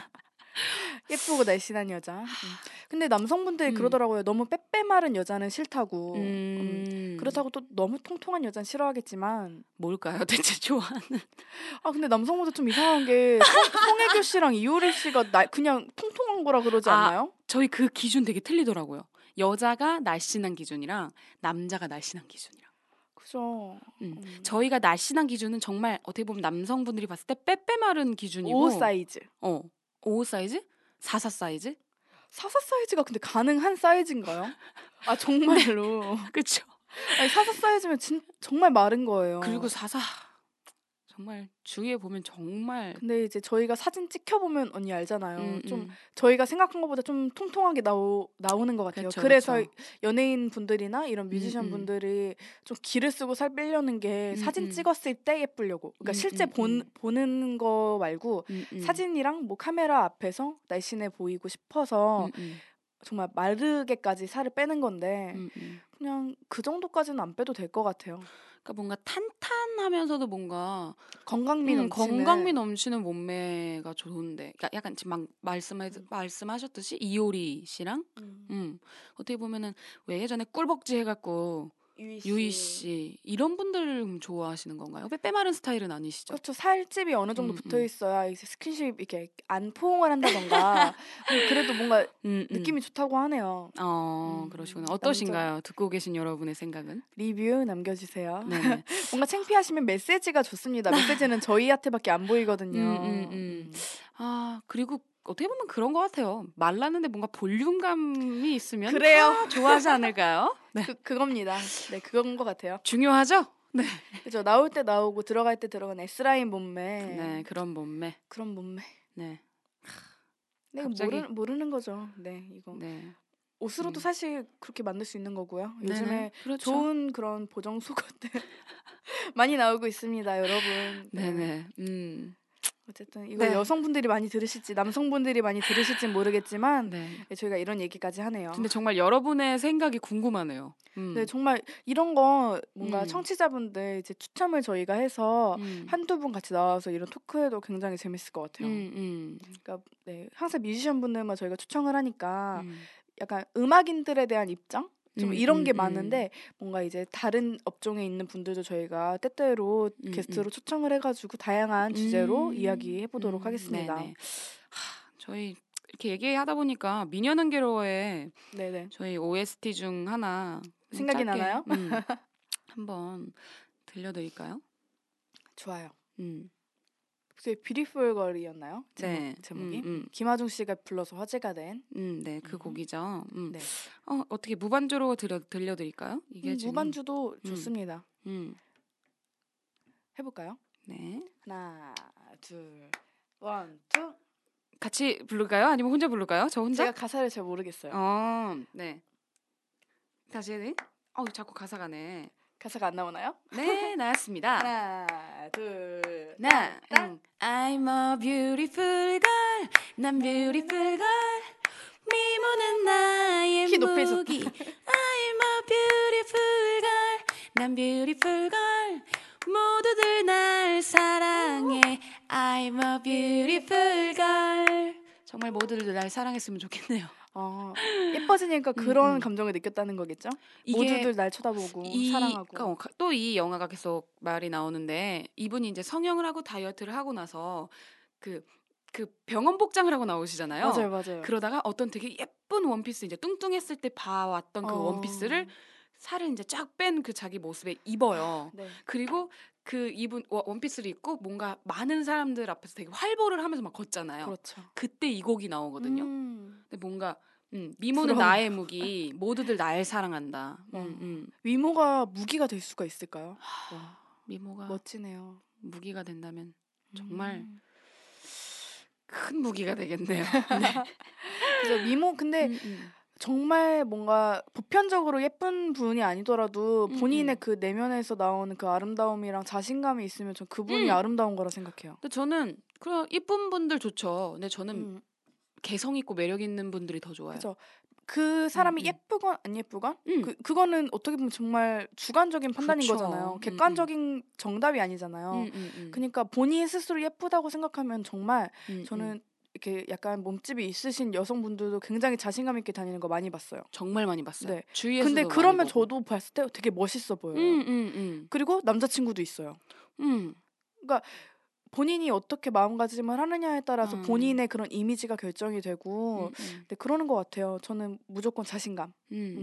예쁘고 날씬한 여자. 근데 남성분들이 그러더라고요. 너무 빼빼마른 여자는 싫다고. 그렇다고 또 너무 통통한 여자는 싫어하겠지만 뭘까요? 대체 좋아하는? 근데 남성분들 좀 이상한 게 송혜교 씨랑 이효리 씨가 그냥 통통한 거라 그러지 않나요? 저희 그 기준 되게 틀리더라고요. 여자가 날씬한 기준이랑 남자가 날씬한 기준이랑. 그죠. 저희가 날씬한 기준은 정말 어떻게 보면 남성분들이 봤을 때 빼빼마른 기준이고 5 사이즈. 5 사이즈? 44 사이즈? 44 사이즈가 근데 가능한 사이즈인가요? 정말로. 그렇죠. 44 사이즈면 정말 마른 거예요. 그리고 44 정말 주위에 보면 정말. 근데 이제 저희가 사진 찍혀보면 언니 알잖아요. 좀 저희가 생각한 것보다 좀 통통하게 나오는 것 같아요. 그래서 연예인 분들이나 이런 뮤지션 분들이 좀 기를 쓰고 살 빼려는 게 사진 찍었을 때 예쁘려고. 그러니까 실제 보는 거 말고 사진이랑 뭐 카메라 앞에서 날씬해 보이고 싶어서 정말 마르게까지 살을 빼는 건데 그냥 그 정도까지는 안 빼도 될 것 같아요. 그러니까 뭔가 탄탄하면서도 뭔가 건강미 넘치는 몸매가 좋은데, 그러니까 약간 지금 막 말씀하셨듯이 이효리 씨랑 어떻게 보면은 왜 예전에 꿀벅지 해갖고 유희 씨 이런 분들 좋아하시는 건가요? 빼마른 스타일은 아니시죠? 그렇죠. 살집이 어느 정도 붙어 있어야 이제 스킨십 이렇게 안 포옹을 한다던가 그래도 뭔가 느낌이 좋다고 하네요. 그러시구나. 어떠신가요? 듣고 계신 여러분의 생각은? 리뷰 남겨주세요. 뭔가 창피하시면 메시지가 좋습니다. 메시지는 저희한테밖에 안 보이거든요. 그리고 어떻게 보면 그런 것 같아요. 말랐는데 뭔가 볼륨감이 있으면 그래요. 좋아하지 않을까요? 네. 그겁니다. 네, 그건 것 같아요. 중요하죠? 네. 그죠. 나올 때 나오고 들어갈 때 들어간 S라인 몸매. 네, 그런 몸매. 네. 갑자기 모르는 거죠. 네, 이거. 네. 옷으로도 사실 그렇게 만들 수 있는 거고요. 요즘에 그렇죠. 좋은 그런 보정 속옷들 많이 나오고 있습니다, 여러분. 네네. 어쨌든 이거 여성분들이 많이 들으실지 남성분들이 많이 들으실지는 모르겠지만 저희가 이런 얘기까지 하네요. 근데 정말 여러분의 생각이 궁금하네요. 네, 정말 이런 거 뭔가 청취자분들 이제 추첨을 저희가 해서 한두 분 같이 나와서 이런 토크해도 굉장히 재밌을 것 같아요. 그러니까 항상 뮤지션 분들만 저희가 초청을 하니까 약간 음악인들에 대한 입장? 좀 이런 게 많은데 뭔가 이제 다른 업종에 있는 분들도 저희가 때때로 게스트로 초청을 해가지고 다양한 주제로 이야기해 보도록 하겠습니다. 네네. 저희 이렇게 얘기하다 보니까 미녀는 괴로워의 네네. 저희 OST 중 하나 생각이 나나요? 한번 들려드릴까요? 좋아요. 혹시 뷰티풀 걸이었나요? 제목이? 김하중 씨가 불러서 화제가 된. 네, 그 곡이죠. 네. 어떻게 무반주로 들려드릴까요? 이게 지금 무반주도 좋습니다. 해볼까요? 네. 하나, 둘, 원, 투. 같이 부를까요? 아니면 혼자 부를까요? 저 혼자? 제가 가사를 잘 모르겠어요. 네. 다시. 자꾸 가사가 네. 가사가 안 나오나요? 네, 나왔습니다. 하나, 둘, I'm a beautiful girl. 난 beautiful girl. 미모는 나의 무기. I'm a beautiful girl. 난 beautiful girl. 모두들 날 사랑해. I'm a beautiful girl. 정말 모두들 날 사랑했으면 좋겠네요. 예뻐지니까 그런 감정을 느꼈다는 거겠죠? 모두들 날 쳐다보고 사랑하고. 또 이 영화가 계속 말이 나오는데 이분이 이제 성형을 하고 다이어트를 하고 나서 그 병원 복장을 하고 나오시잖아요. 맞아요. 그러다가 어떤 되게 예쁜 원피스 이제 뚱뚱했을 때 봐왔던 그 원피스를 살을 이제 쫙 뺀 그 자기 모습에 입어요. 네. 그리고 그 입은 원피스를 입고 뭔가 많은 사람들 앞에서 되게 활보를 하면서 막 걷잖아요. 그렇죠. 그때 이 곡이 나오거든요. 근데 뭔가 미모는 나의 무기, 모두들 날 사랑한다. 미모가 무기가 될 수가 있을까요? 미모가 멋지네요. 무기가 된다면 정말 큰 무기가 되겠네요. 네. 그래서 미모 근데 정말 뭔가 보편적으로 예쁜 분이 아니더라도 본인의 그 내면에서 나오는 그 아름다움이랑 자신감이 있으면 전 그분이 아름다운 거라 생각해요. 근데 저는 그냥 예쁜 분들 좋죠. 근데 저는 개성 있고 매력 있는 분들이 더 좋아요. 그렇죠. 그 사람이 예쁘건 안 예쁘건 그거는 어떻게 보면 정말 주관적인 판단인 그렇죠. 거잖아요. 객관적인 정답이 아니잖아요. 그러니까 본인 스스로 예쁘다고 생각하면 정말 저는 이렇게 약간 몸집이 있으신 여성분들도 굉장히 자신감 있게 다니는 거 많이 봤어요. 정말 많이 봤어요. 네. 주위에서도 근데 그러면 많이 보고. 저도 봤을 때 되게 멋있어 보여요. 그리고 남자친구도 있어요. 그러니까 본인이 어떻게 마음가짐을 하느냐에 따라서 본인의 그런 이미지가 결정이 되고 네, 그러는 것 같아요. 저는 무조건 자신감.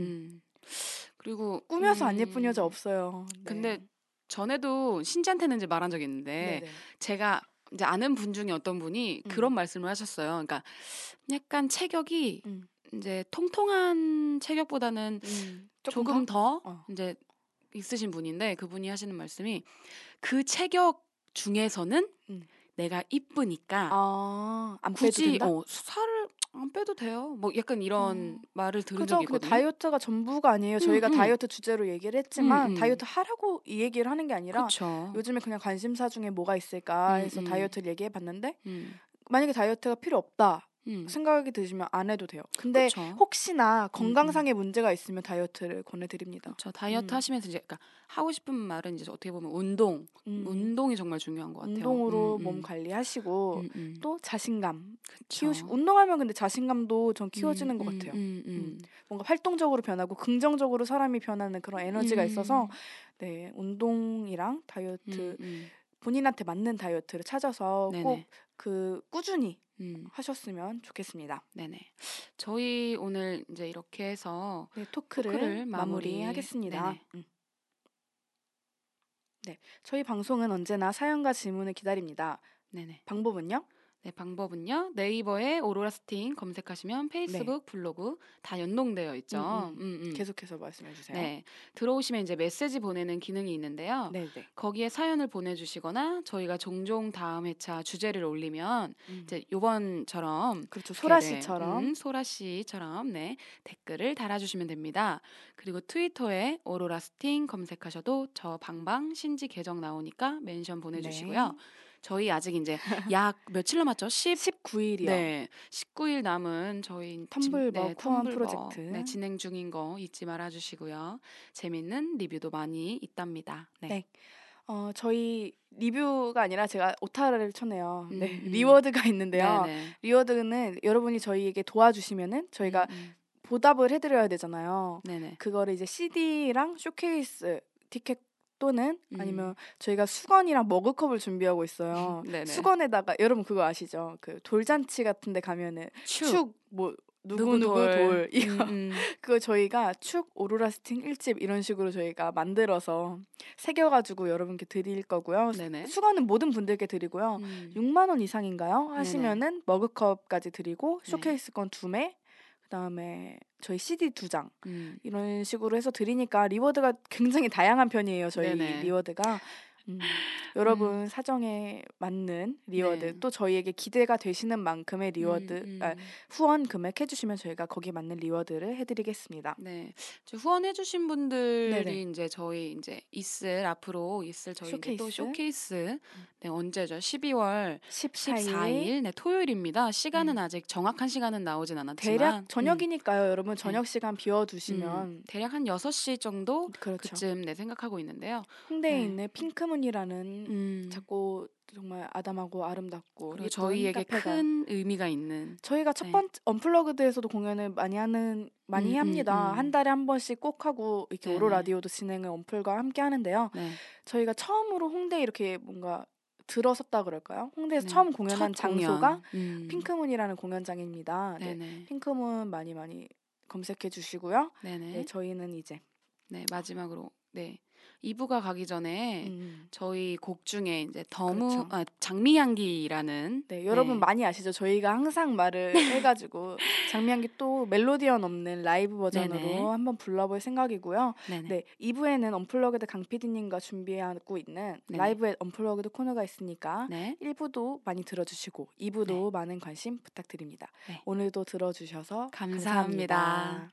그리고 꾸며서 안 예쁜 여자 없어요. 네. 근데 전에도 신지한테는 이제 말한 적이 있는데 네네. 제가 이제 아는 분 중에 어떤 분이 그런 말씀을 하셨어요. 그러니까 약간 체격이 이제 통통한 체격보다는 조금 더 이제 있으신 분인데 그분이 하시는 말씀이 그 체격 중에서는 내가 이쁘니까 안 굳이 빼도 된다? 살을 안 빼도 돼요. 뭐 약간 이런 말을 들은 적이 근데 있거든요. 다이어트가 전부가 아니에요. 저희가 다이어트 주제로 얘기를 했지만 다이어트 하라고 이 얘기를 하는 게 아니라 그쵸. 요즘에 그냥 관심사 중에 뭐가 있을까 해서 다이어트를 얘기해봤는데 만약에 다이어트가 필요 없다 생각이 드시면 안 해도 돼요. 근데 그쵸. 혹시나 건강상의 문제가 있으면 다이어트를 권해드립니다. 그렇죠. 다이어트 하시면서 이제 그러니까 하고 싶은 말은 이제 어떻게 보면 운동이 정말 중요한 것 같아요. 운동으로 몸 관리하시고 또 자신감 그쵸. 키우시고 운동하면 근데 자신감도 전 키워지는 것 같아요. 뭔가 활동적으로 변하고 긍정적으로 사람이 변하는 그런 에너지가 있어서 네 운동이랑 다이어트 본인한테 맞는 다이어트를 찾아서 꼭 그 꾸준히 하셨으면 좋겠습니다. 네네. 저희 오늘 이제 이렇게 해서 네, 토크를 마무리하겠습니다. 네, 저희 방송은 언제나 사연과 질문을 기다립니다. 네네. 방법은요? 네, 방법은요. 네이버에 오로라스팅 검색하시면 페이스북, 블로그 다 연동되어 있죠. 계속해서 말씀해 주세요. 네, 들어오시면 이제 메시지 보내는 기능이 있는데요. 네네. 거기에 사연을 보내주시거나 저희가 종종 다음 회차 주제를 올리면 이제 요번처럼 그렇죠. 소라 씨처럼 소라 씨처럼 네 댓글을 달아주시면 됩니다. 그리고 트위터에 오로라스팅 검색하셔도 저 방방 신지 계정 나오니까 멘션 보내주시고요. 네. 저희 아직 이제 약 며칠 남았죠? 19일이요. 네, 19일 남은 저희 텀블벅 후원 프로젝트 네, 진행 중인 거 잊지 말아주시고요. 재밌는 리뷰도 많이 있답니다. 네. 저희 리뷰가 아니라 제가 오타를 쳤네요. 네, 리워드가 있는데요. 네네. 리워드는 여러분이 저희에게 도와주시면은 저희가 보답을 해드려야 되잖아요. 네네. 그거를 이제 CD랑 쇼케이스 티켓 또는 아니면 저희가 수건이랑 머그컵을 준비하고 있어요. 수건에다가 여러분 그거 아시죠? 그 돌잔치 같은데 가면은 축 뭐 누구 돌 이거 그거 저희가 축 오로라 스팅 1집 이런 식으로 저희가 만들어서 새겨가지고 여러분께 드릴 거고요. 네네. 수건은 모든 분들께 드리고요. 6만 원 이상인가요? 하시면은 네네. 머그컵까지 드리고 쇼케이스건 2매 그다음에 저희 CD 2장 이런 식으로 해서 드리니까 리워드가 굉장히 다양한 편이에요. 저희 네네. 리워드가 여러분 사정에 맞는 리워드 네. 또 저희에게 기대가 되시는 만큼의 리워드 후원 금액해주시면 저희가 거기에 맞는 리워드를 해드리겠습니다. 네, 후원해주신 분들이 네네. 이제 저희 이제 앞으로 있을 저희 쇼케이스. 이제 또 쇼케이스 네, 언제죠? 12월 14일 네, 토요일입니다. 시간은 아직 정확한 시간은 나오진 않았지만 대략 저녁이니까요. 여러분 저녁 시간 비워두시면 대략 한 6시 정도 그렇죠. 그쯤 네, 생각하고 있는데요. 홍대에 있는 핑크문이라는 작고 정말 아담하고 아름답고 그리고 저희에게 카페가 큰 의미가 있는 저희가 첫 번째 언플러그드에서도 공연을 많이 합니다. 한 달에 한 번씩 꼭 하고 이렇게 오로 라디오도 진행을 언플과 함께 하는데요. 네. 저희가 처음으로 홍대에 이렇게 뭔가 들어섰다 그럴까요? 홍대에서 처음 공연한 장소가 핑크문이라는 공연장입니다. 네. 핑크문 많이 검색해 주시고요. 네, 저희는 이제 마지막으로 2부가 가기 전에 저희 곡 중에 이제 그렇죠. 장미향기라는 여러분 많이 아시죠? 저희가 항상 말을 해가지고 장미향기 또 멜로디언 없는 라이브 버전으로 네네. 한번 불러볼 생각이고요. 네, 2부에는 언플러그드 강 PD님과 준비하고 있는 라이브 언플러그드 코너가 있으니까 1부도 많이 들어주시고 2부도 많은 관심 부탁드립니다. 오늘도 들어주셔서 감사합니다.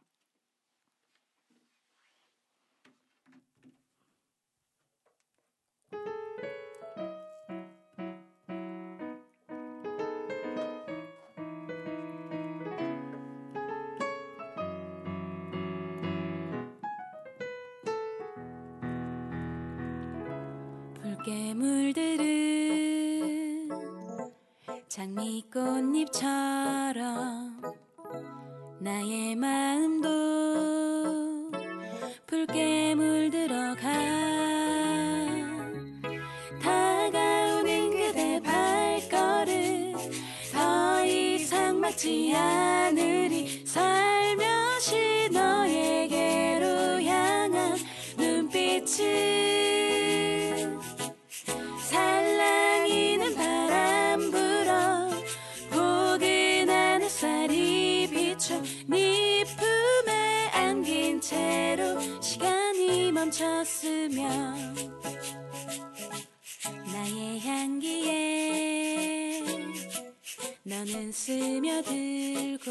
물들은 장미꽃잎처럼 나의 마음도 붉게 물들어가 다가오는 그대 발걸음 더 이상 막지 않으리 살며시 너에게로 향한 눈빛을 네 품에 안긴 채로 시간이 멈췄으면 나의 향기에 너는 스며들고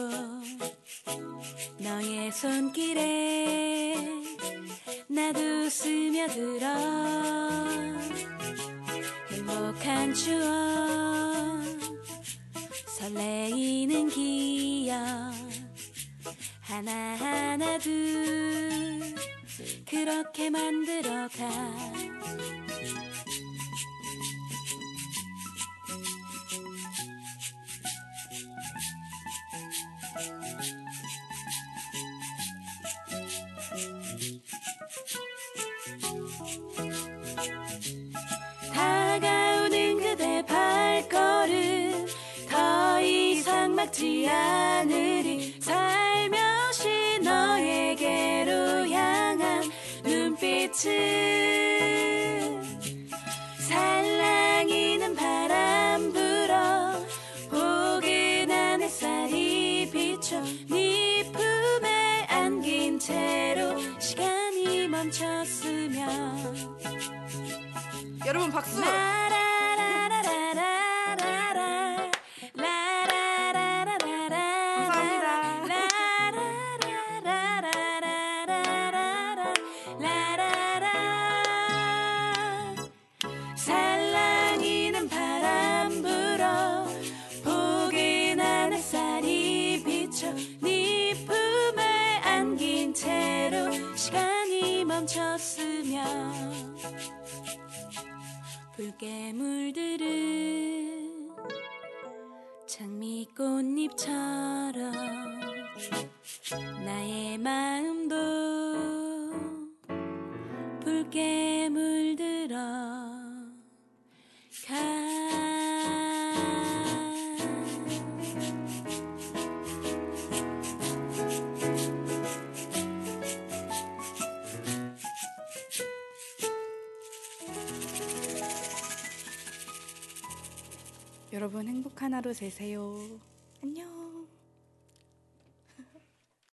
너의 손길에 나도 스며들어 행복한 추억 설레이는 기억 하나하나 둘 그렇게 만들어가 다가오는 그대 발걸음 더 이상 막지 않으리 살며시 너에게로 향한 눈빛은 살랑이는 바람 불어 포근한 햇살이 비춰 네 품에 안긴 채로 시간이 멈췄으면 여러분 박수! 살랑이는 바람 불어 포근한 햇살이 비춰 네 품에 안긴 채로 시간이 멈췄으면 붉게 물들은 장미꽃잎처럼 나의 마음도 붉게 물들어 가. 여러분 행복한 하루 되세요. 안녕.